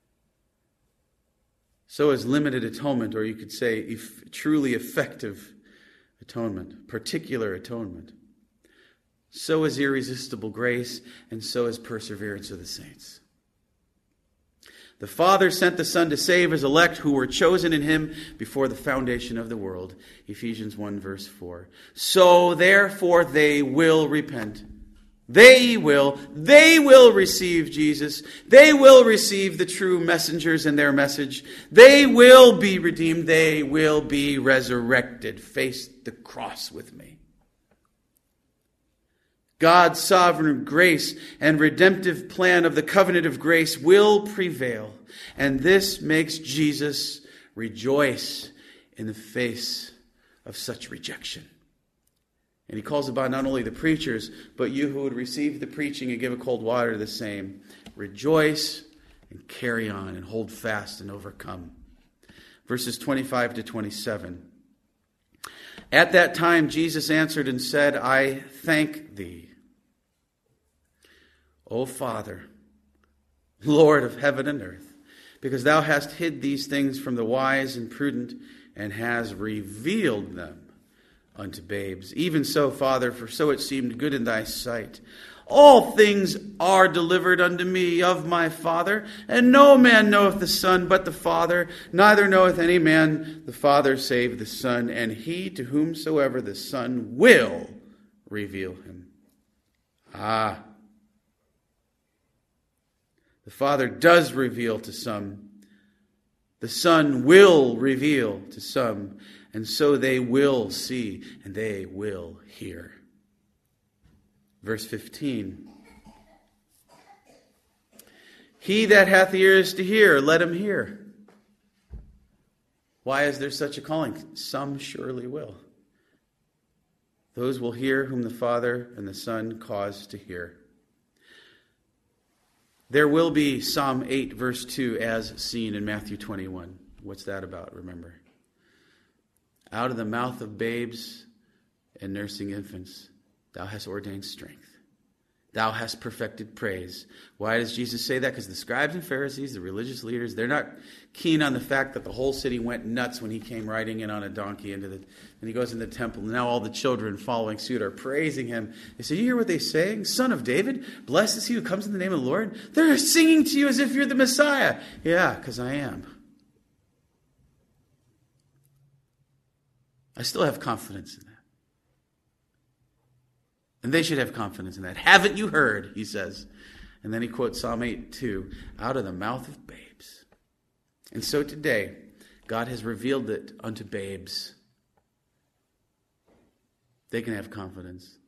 So is limited atonement, or you could say if, truly effective atonement, particular atonement. So is irresistible grace, and so is perseverance of the saints. The Father sent the Son to save his elect who were chosen in him before the foundation of the world. Ephesians one verse four. So therefore they will repent. They will. They will receive Jesus. They will receive the true messengers and their message. They will be redeemed. They will be resurrected. Face the cross with me. God's sovereign grace and redemptive plan of the covenant of grace will prevail. And this makes Jesus rejoice in the face of such rejection. And he calls upon not only the preachers, but you who would receive the preaching and give a cold water to the same. Rejoice and carry on and hold fast and overcome. Verses twenty-five to twenty-seven. At that time Jesus answered and said, I thank thee, O Father, Lord of heaven and earth, because thou hast hid these things from the wise and prudent, and hast revealed them unto babes. Even so, Father, for so it seemed good in thy sight. All things are delivered unto me of my Father, and no man knoweth the Son but the Father, neither knoweth any man the Father save the Son, and he to whomsoever the Son will reveal him. Ah, the Father does reveal to some. The Son will reveal to some. And so they will see and they will hear. Verse fifteen. He that hath ears to hear, let him hear. Why is there such a calling? Some surely will. Those will hear whom the Father and the Son cause to hear. There will be Psalm eight, verse two, as seen in Matthew twenty-one. What's that about? Remember. Out of the mouth of babes and nursing infants, thou hast ordained strength. Thou hast perfected praise. Why does Jesus say that? Because the scribes and Pharisees, the religious leaders, they're not keen on the fact that the whole city went nuts when he came riding in on a donkey into the, and he goes in the temple. And now all the children following suit are praising him. They say, you hear what they say? Son of David, blessed is he who comes in the name of the Lord. They're singing to you as if you're the Messiah. Yeah, because I am. I still have confidence in that. And they should have confidence in that. Haven't you heard, he says. And then he quotes Psalm eight two, out of the mouth of babes. And so today, God has revealed it unto babes. They can have confidence.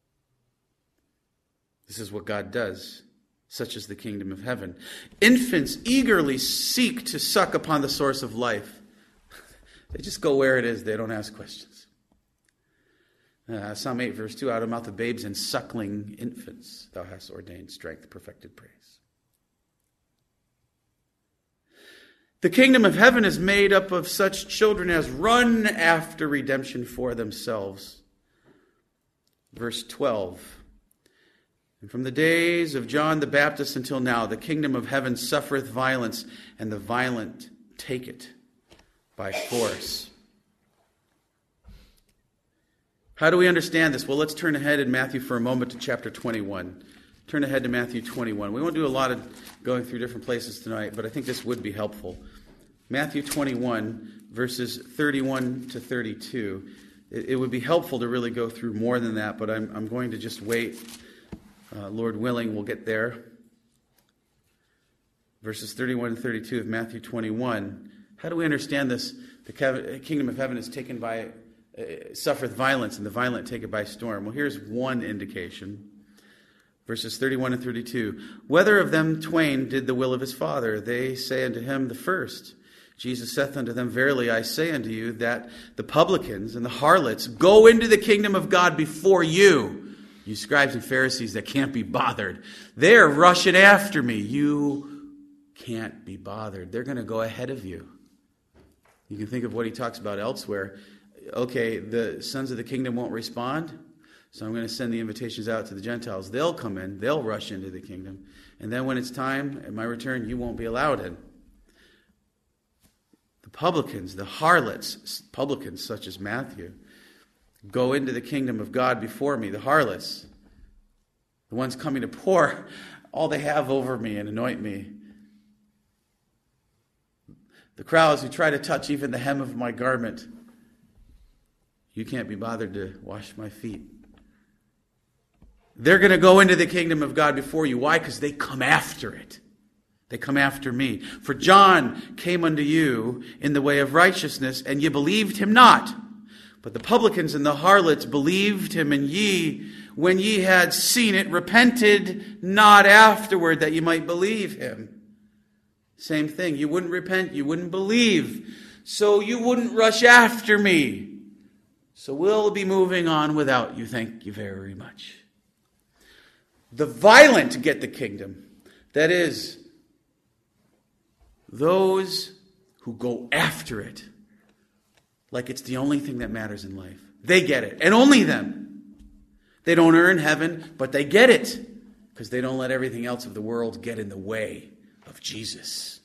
This is what God does. Such is the kingdom of heaven. Infants eagerly seek to suck upon the source of life. They just go where it is. They don't ask questions. Uh, Psalm eight, verse two, out of the mouth of babes and suckling infants, thou hast ordained strength, perfected praise. The kingdom of heaven is made up of such children as run after redemption for themselves. Verse twelve. And from the days of John the Baptist until now, the kingdom of heaven suffereth violence, and the violent take it by force. How do we understand this? Well, let's turn ahead in Matthew for a moment to chapter twenty-one. Turn ahead to Matthew twenty-one. We won't do a lot of going through different places tonight, but I think this would be helpful. Matthew twenty-one, verses thirty-one to thirty-two. It, it would be helpful to really go through more than that, but I'm, I'm going to just wait. Uh, Lord willing, we'll get there. Verses thirty-one and thirty-two of Matthew twenty-one. How do we understand this? The kingdom of heaven is taken by, uh, suffereth violence, and the violent take it by storm. Well, here's one indication. Verses thirty-one and thirty-two. Whether of them twain did the will of his Father? They say unto him, the first. Jesus saith unto them, verily I say unto you, that the publicans and the harlots go into the kingdom of God before you. You scribes and Pharisees that can't be bothered. They're rushing after me. You can't be bothered. They're going to go ahead of you. You can think of what he talks about elsewhere. Okay, the sons of the kingdom won't respond, so I'm going to send the invitations out to the Gentiles. They'll come in. They'll rush into the kingdom. And then when it's time, at my return, you won't be allowed in. The publicans, the harlots, publicans such as Matthew, go into the kingdom of God before me. The harlots, the ones coming to pour all they have over me and anoint me. The crowds who try to touch even the hem of my garment. You can't be bothered to wash my feet. They're going to go into the kingdom of God before you. Why? Because they come after it. They come after me. For John came unto you in the way of righteousness, and ye believed him not. But the publicans and the harlots believed him, and ye, when ye had seen it, repented not afterward that ye might believe him. Same thing. You wouldn't repent. You wouldn't believe. So you wouldn't rush after me. So we'll be moving on without you. Thank you very much. The violent get the kingdom. That is, those who go after it like it's the only thing that matters in life. They get it. And only them. They don't earn heaven, but they get it because they don't let everything else of the world get in the way of Jesus.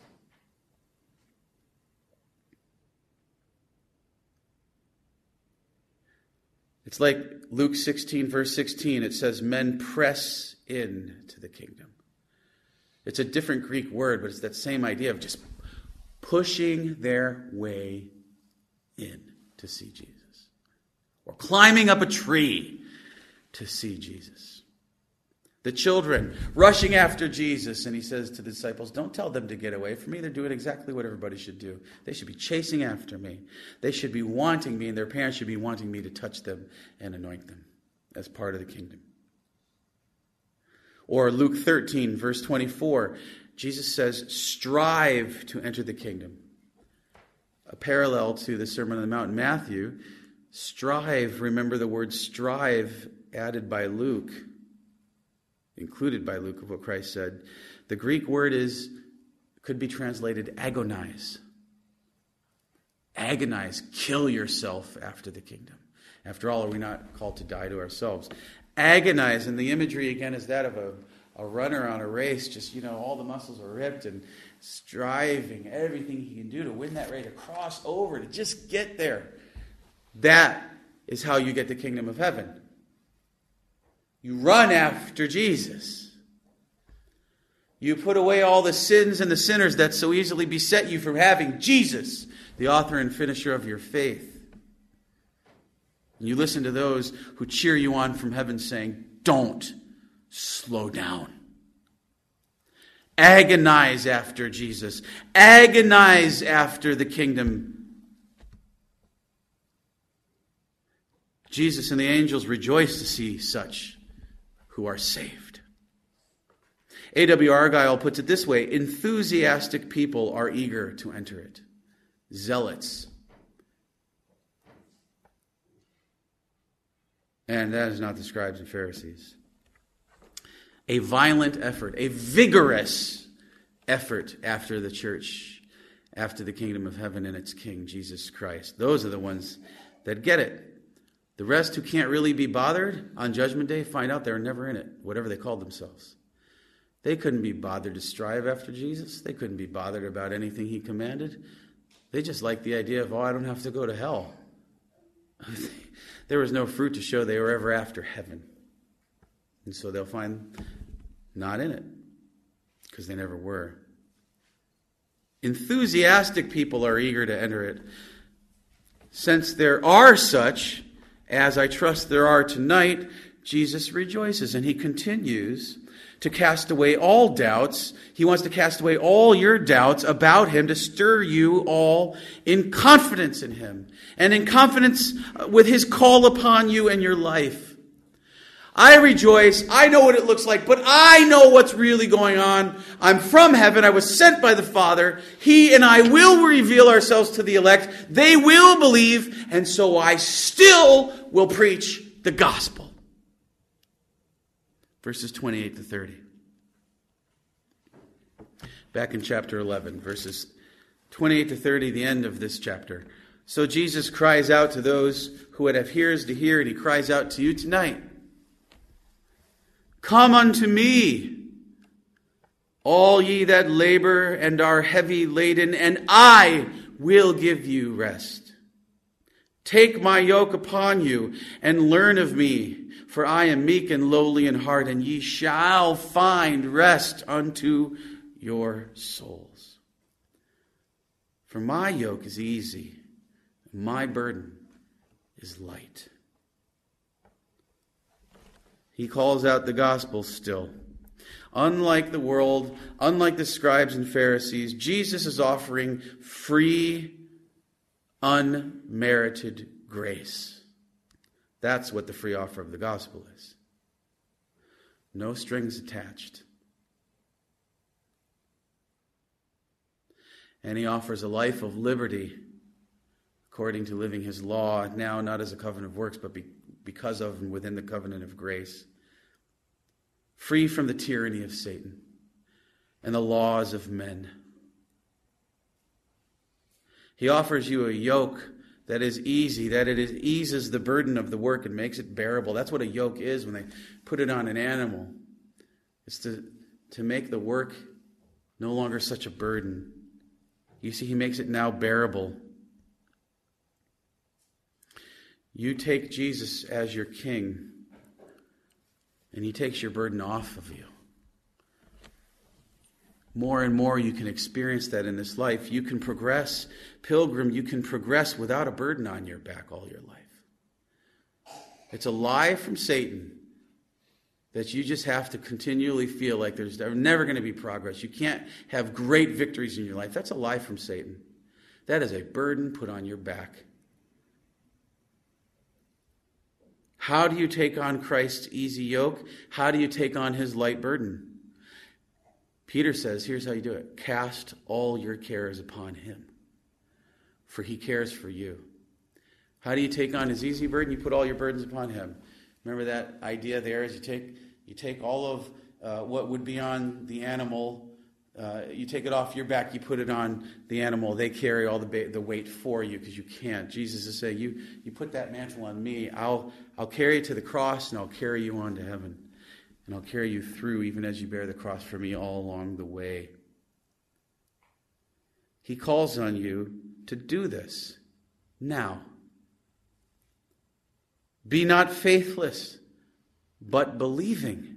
It's like Luke sixteen, verse sixteen. It says, men press in to the kingdom. It's a different Greek word, but it's that same idea of just pushing their way in to see Jesus. Or climbing up a tree to see Jesus. The children rushing after Jesus, and he says to the disciples, don't tell them to get away from me. They're doing exactly what everybody should do. They should be chasing after me. They should be wanting me, and their parents should be wanting me to touch them and anoint them as part of the kingdom. Or Luke thirteen, verse twenty-four, Jesus says, strive to enter the kingdom. A parallel to the Sermon on the Mount in Matthew. Strive, remember the word strive added by Luke, included by Luke of what Christ said. The Greek word is, could be translated agonize. Agonize, kill yourself after the kingdom. After all, are we not called to die to ourselves? Agonize, and the imagery again is that of a, a runner on a race. Just, you know, all the muscles are ripped and striving, everything he can do to win that race, to cross over, to just get there. That is how you get the kingdom of heaven. You run after Jesus. You put away all the sins and the sinners that so easily beset you from having Jesus, the author and finisher of your faith. And you listen to those who cheer you on from heaven saying, don't slow down. Agonize after Jesus. Agonize after the kingdom. Jesus and the angels rejoice to see such who are saved. A W Argyle puts it this way, enthusiastic people are eager to enter it. Zealots. And that is not the scribes and Pharisees. A violent effort, a vigorous effort after the church, after the kingdom of heaven and its King, Jesus Christ. Those are the ones that get it. The rest who can't really be bothered on Judgment Day find out they were never in it, whatever they called themselves. They couldn't be bothered to strive after Jesus. They couldn't be bothered about anything he commanded. They just liked the idea of, oh, I don't have to go to hell. There was no fruit to show they were ever after heaven. And so they'll find not in it, because they never were. Enthusiastic people are eager to enter it. Since there are such, as I trust there are tonight, Jesus rejoices, and he continues to cast away all doubts. He wants to cast away all your doubts about him, to stir you all in confidence in him and in confidence with his call upon you and your life. I rejoice. I know what it looks like, but I know what's really going on. I'm from heaven. I was sent by the Father. He and I will reveal ourselves to the elect. They will believe, and so I still will preach the gospel. Verses twenty-eight to thirty. Back in chapter eleven, verses twenty-eight to thirty, the end of this chapter. So Jesus cries out to those who would have ears to hear, and he cries out to you tonight. Come unto me, all ye that labor and are heavy laden, and I will give you rest. Take my yoke upon you and learn of me, for I am meek and lowly in heart, and ye shall find rest unto your souls. For my yoke is easy, and my burden is light. He calls out the gospel still. Unlike the world, unlike the scribes and Pharisees, Jesus is offering free, unmerited grace. That's what the free offer of the gospel is. No strings attached. And he offers a life of liberty according to living his law, now not as a covenant of works, but be, because of and within the covenant of grace. Free from the tyranny of Satan and the laws of men. He offers you a yoke that is easy, that it is, eases the burden of the work and makes it bearable. That's what a yoke is when they put it on an animal. It's to, to make the work no longer such a burden. You see, he makes it now bearable. You take Jesus as your king, and he takes your burden off of you. More and more you can experience that in this life. You can progress, pilgrim, you can progress without a burden on your back all your life. It's a lie from Satan that you just have to continually feel like there's never going to be progress. You can't have great victories in your life. That's a lie from Satan. That is a burden put on your back. How do you take on Christ's easy yoke? How do you take on his light burden? Peter says, here's how you do it. Cast all your cares upon him, for he cares for you. How do you take on his easy burden? You put all your burdens upon him. Remember that idea there is you take you take all of uh, what would be on the animal, uh, you take it off your back, you put it on the animal. They carry all the ba- the weight for you because you can't. Jesus is saying, you you put that mantle on me, I'll I'll carry it to the cross and I'll carry you on to heaven. And I'll carry you through even as you bear the cross for me all along the way. He calls on you to do this now. Be not faithless, but believing.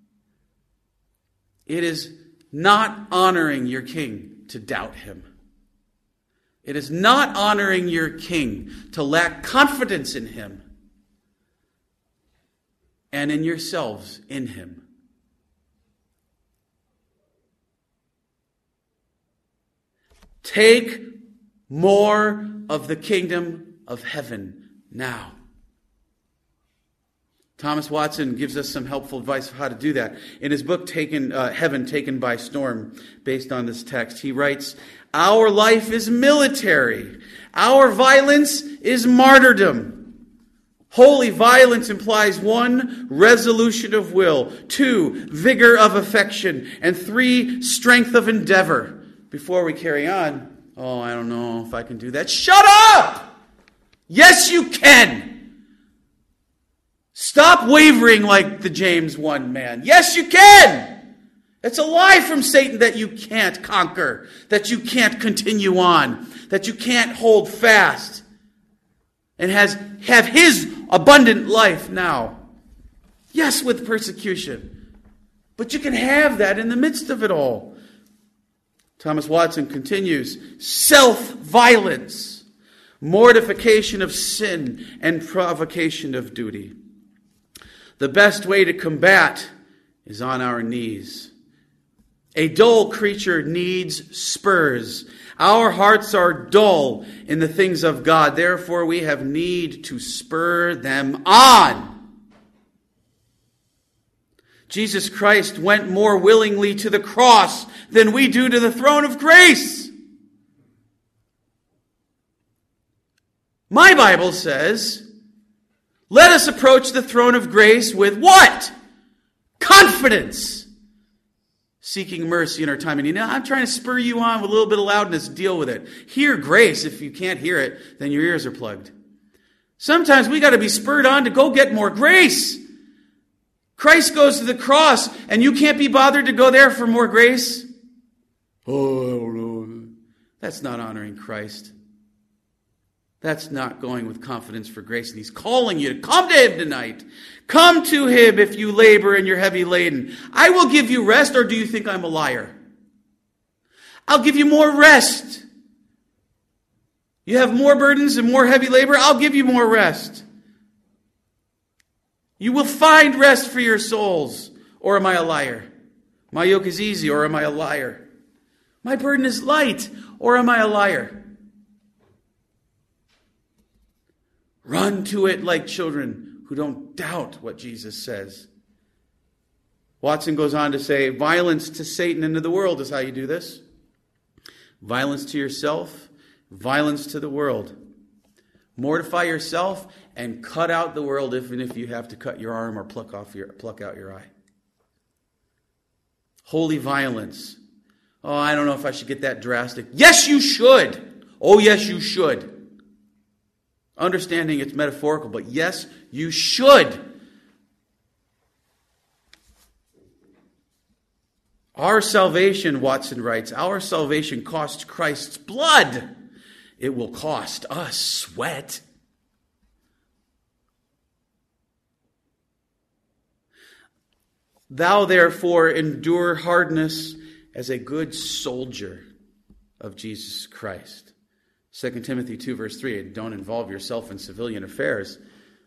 It is not honoring your king to doubt him. It is not honoring your king to lack confidence in him and in yourselves in him. Take more of the kingdom of heaven now. Thomas Watson gives us some helpful advice of how to do that. In his book, Taken, uh, Heaven Taken by Storm, based on this text, he writes, our life is military. Our violence is martyrdom. Holy violence implies one, resolution of will, two, vigor of affection, and three, strength of endeavor. Before we carry on, oh, I don't know if I can do that. Shut up! Yes, you can! Stop wavering like the James one man. Yes, you can! It's a lie from Satan that you can't conquer, that you can't continue on, that you can't hold fast, and has have his abundant life now. Yes, with persecution. But you can have that in the midst of it all. Thomas Watson continues, self-violence, mortification of sin, and provocation of duty. The best way to combat is on our knees. A dull creature needs spurs. Our hearts are dull in the things of God. Therefore, we have need to spur them on. Jesus Christ went more willingly to the cross than we do to the throne of grace. My Bible says, let us approach the throne of grace with what? Confidence. Seeking mercy in our time of need. Now, I'm trying to spur you on with a little bit of loudness. Deal with it. Hear grace. If you can't hear it, then your ears are plugged. Sometimes we got to be spurred on to go get more grace. Christ goes to the cross, and you can't be bothered to go there for more grace. Oh, that's not honoring Christ. That's not going with confidence for grace. And he's calling you to come to him tonight. Come to him if you labor and you're heavy laden. I will give you rest, or do you think I'm a liar? I'll give you more rest. You have more burdens and more heavy labor, I'll give you more rest. You will find rest for your souls. Or am I a liar? My yoke is easy, or am I a liar? My burden is light, or am I a liar? Run to it like children who don't doubt what Jesus says. Watson goes on to say, violence to Satan and to the world is how you do this. Violence to yourself, violence to the world. Mortify yourself and cut out the world, even if you have to cut your arm or pluck off your pluck out your eye. Holy violence. Oh, I don't know if I should get that drastic. Yes, you should. Oh, yes, you should. Understanding it's metaphorical, but yes, you should. Our salvation, Watson writes, our salvation costs Christ's blood. It will cost us sweat. Thou therefore endure hardness as a good soldier of Jesus Christ. Second Timothy two verse three, don't involve yourself in civilian affairs.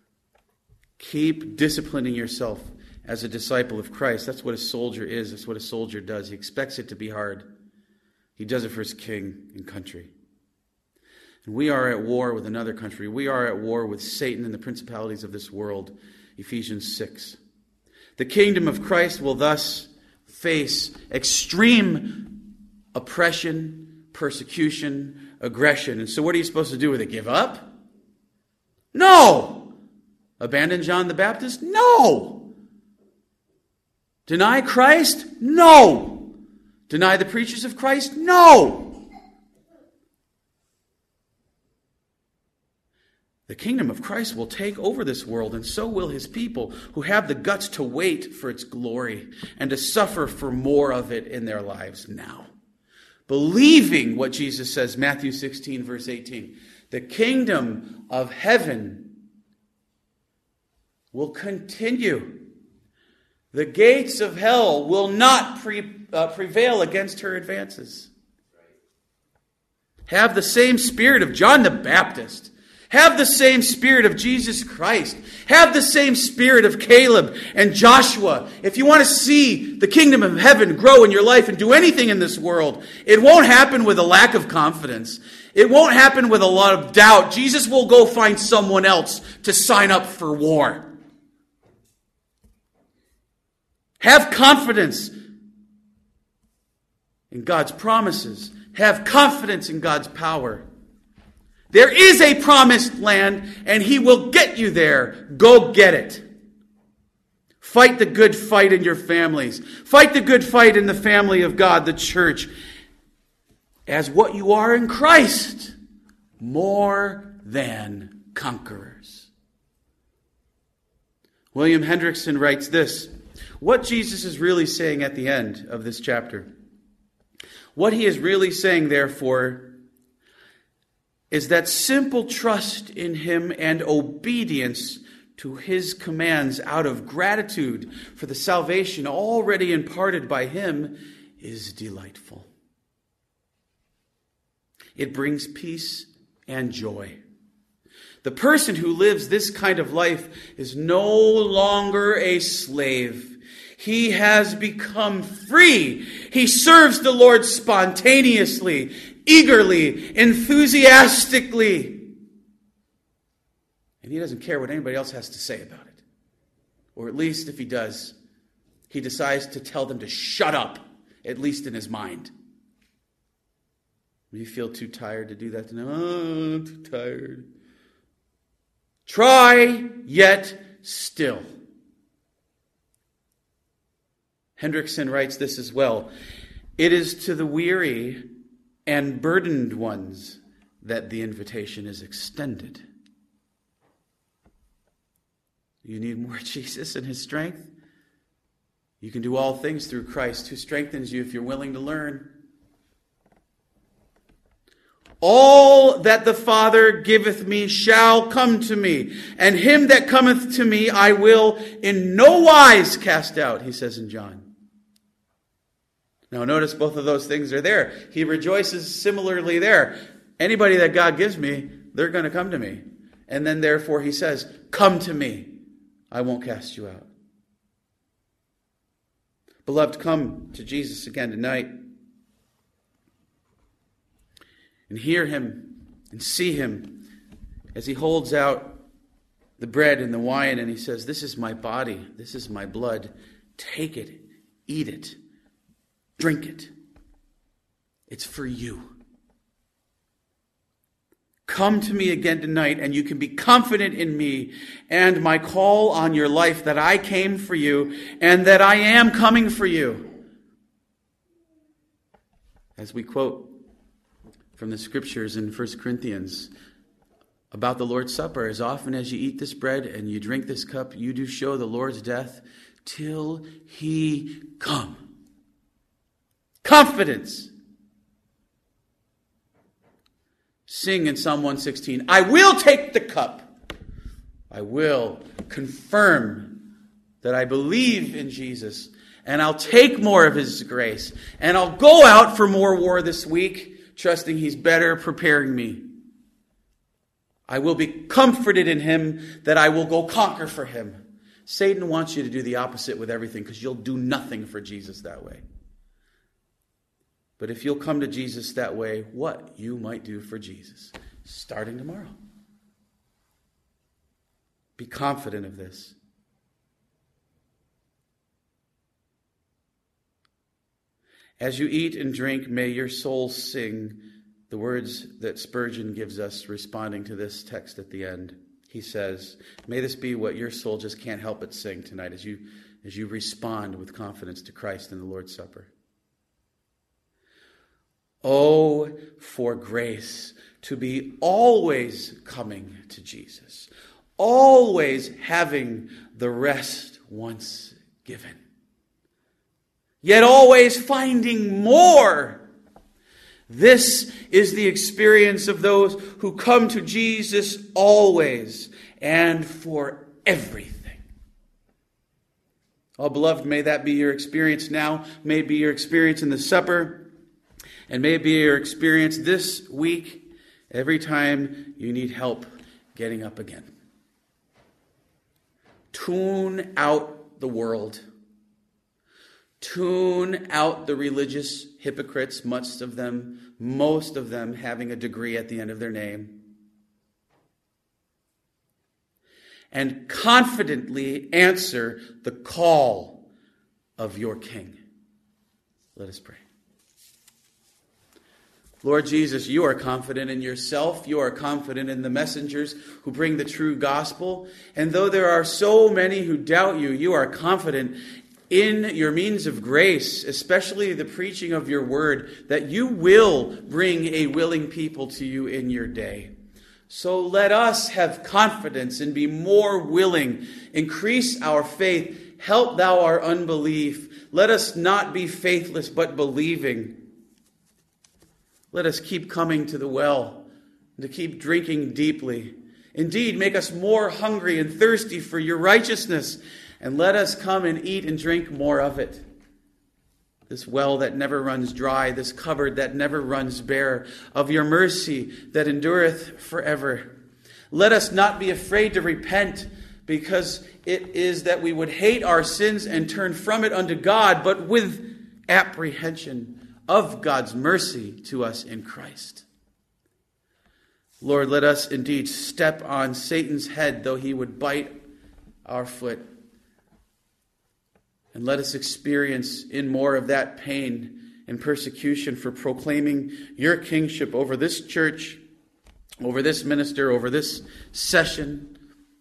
Keep disciplining yourself as a disciple of Christ. That's what a soldier is. That's what a soldier does. He expects it to be hard. He does it for his king and country. And we are at war with another country. We are at war with Satan and the principalities of this world. Ephesians six. The kingdom of Christ will thus face extreme oppression, persecution, aggression. And so what are you supposed to do with it? Give up? No! Abandon John the Baptist? No! Deny Christ? No! Deny the preachers of Christ? No! The kingdom of Christ will take over this world, and so will his people who have the guts to wait for its glory and to suffer for more of it in their lives now. Believing what Jesus says, Matthew sixteen, verse eighteen. The kingdom of heaven will continue. The gates of hell will not pre, uh, prevail against her advances. Have the same spirit of John the Baptist. Have the same spirit of Jesus Christ. Have the same spirit of Caleb and Joshua. If you want to see the kingdom of heaven grow in your life and do anything in this world, it won't happen with a lack of confidence. It won't happen with a lot of doubt. Jesus will go find someone else to sign up for war. Have confidence in God's promises. Have confidence in God's power. There is a promised land, and he will get you there. Go get it. Fight the good fight in your families. Fight the good fight in the family of God, the church, as what you are in Christ, more than conquerors. William Hendrickson writes this: what Jesus is really saying at the end of this chapter, what he is really saying, therefore, is that simple trust in him and obedience to his commands out of gratitude for the salvation already imparted by him is delightful. It brings peace and joy. The person who lives this kind of life is no longer a slave. He has become free. He serves the Lord spontaneously, eagerly, enthusiastically. And he doesn't care what anybody else has to say about it. Or at least if he does, he decides to tell them to shut up, at least in his mind. You feel too tired to do that tonight? Oh, I'm too tired. Try yet still. Hendrickson writes this as well. It is to the weary and burdened ones that the invitation is extended. You need more Jesus and his strength? You can do all things through Christ who strengthens you if you're willing to learn. All that the Father giveth me shall come to me, and him that cometh to me I will in no wise cast out, he says in John. Now notice both of those things are there. He rejoices similarly there. Anybody that God gives me, they're going to come to me. And then therefore he says, come to me. I won't cast you out. Beloved, come to Jesus again tonight. And hear him and see him as he holds out the bread and the wine and he says, this is my body, this is my blood. Take it, eat it, drink it. It's for you. Come to me again tonight and you can be confident in me and my call on your life that I came for you and that I am coming for you. As we quote from the scriptures in First Corinthians about the Lord's Supper, as often as you eat this bread and you drink this cup, you do show the Lord's death till he come. Confidence. Sing in Psalm one sixteen, I will take the cup. I will confirm that I believe in Jesus, and I'll take more of his grace, and I'll go out for more war this week, trusting he's better preparing me. I will be comforted in him that I will go conquer for him. Satan wants you to do the opposite with everything because you'll do nothing for Jesus that way. But if you'll come to Jesus that way, what you might do for Jesus starting tomorrow. Be confident of this. As you eat and drink, may your soul sing the words that Spurgeon gives us responding to this text at the end. He says, may this be what your soul just can't help but sing tonight as you, as you respond with confidence to Christ in the Lord's Supper. Oh, for grace to be always coming to Jesus, always having the rest once given, yet always finding more. This is the experience of those who come to Jesus always and for everything. Oh, beloved, may that be your experience now. May it be your experience in the supper. And may it be your experience this week every time you need help getting up again. Tune out the world. Tune out the religious hypocrites, most of them, most of them having a degree at the end of their name. And confidently answer the call of your King. Let us pray. Lord Jesus, you are confident in yourself. You are confident in the messengers who bring the true gospel. And though there are so many who doubt you, you are confident in your means of grace, especially the preaching of your word, that you will bring a willing people to you in your day. So let us have confidence and be more willing. Increase our faith. Help thou our unbelief. Let us not be faithless, but believing. Let us keep coming to the well, and to keep drinking deeply. Indeed, make us more hungry and thirsty for your righteousness, and let us come and eat and drink more of it. This well that never runs dry, this cupboard that never runs bare, of your mercy that endureth forever. Let us not be afraid to repent, because it is that we would hate our sins and turn from it unto God, but with apprehension of God's mercy to us in Christ. Lord, let us indeed step on Satan's head, though he would bite our foot. And let us experience in more of that pain and persecution for proclaiming your kingship over this church, over this minister, over this session,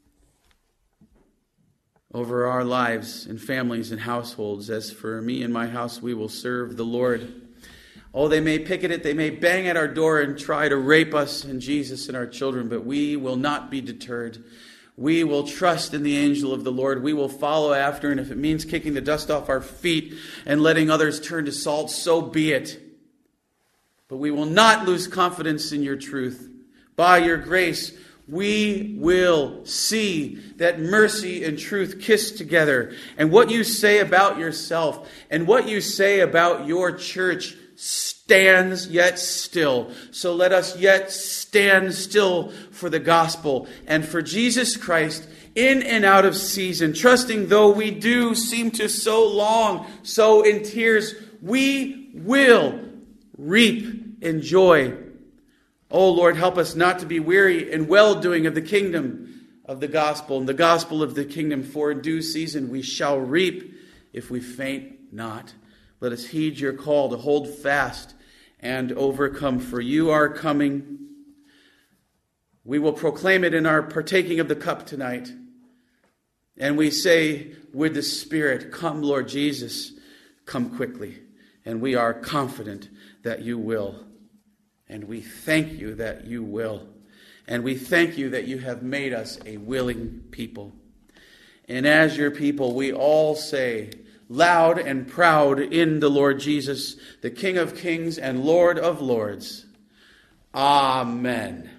over our lives and families and households. As for me and my house, we will serve the Lord. Oh, they may picket it, they may bang at our door and try to rape us and Jesus and our children, but we will not be deterred. We will trust in the angel of the Lord. We will follow after, and if it means kicking the dust off our feet and letting others turn to salt, so be it. But we will not lose confidence in your truth. By your grace, we will see that mercy and truth kiss together. And what you say about yourself and what you say about your church stands yet still. So let us yet stand still for the gospel and for Jesus Christ in and out of season, trusting though we do seem to so long, so in tears, we will reap in joy. Oh Lord, help us not to be weary in well-doing of the kingdom of the gospel and the gospel of the kingdom, for in due season we shall reap if we faint not. Let us heed your call to hold fast and overcome, for you are coming. We will proclaim it in our partaking of the cup tonight. And we say with the Spirit, come Lord Jesus, come quickly. And we are confident that you will. And we thank you that you will. And we thank you that you have made us a willing people. And as your people, we all say, loud and proud in the Lord Jesus, the King of kings and Lord of lords. Amen.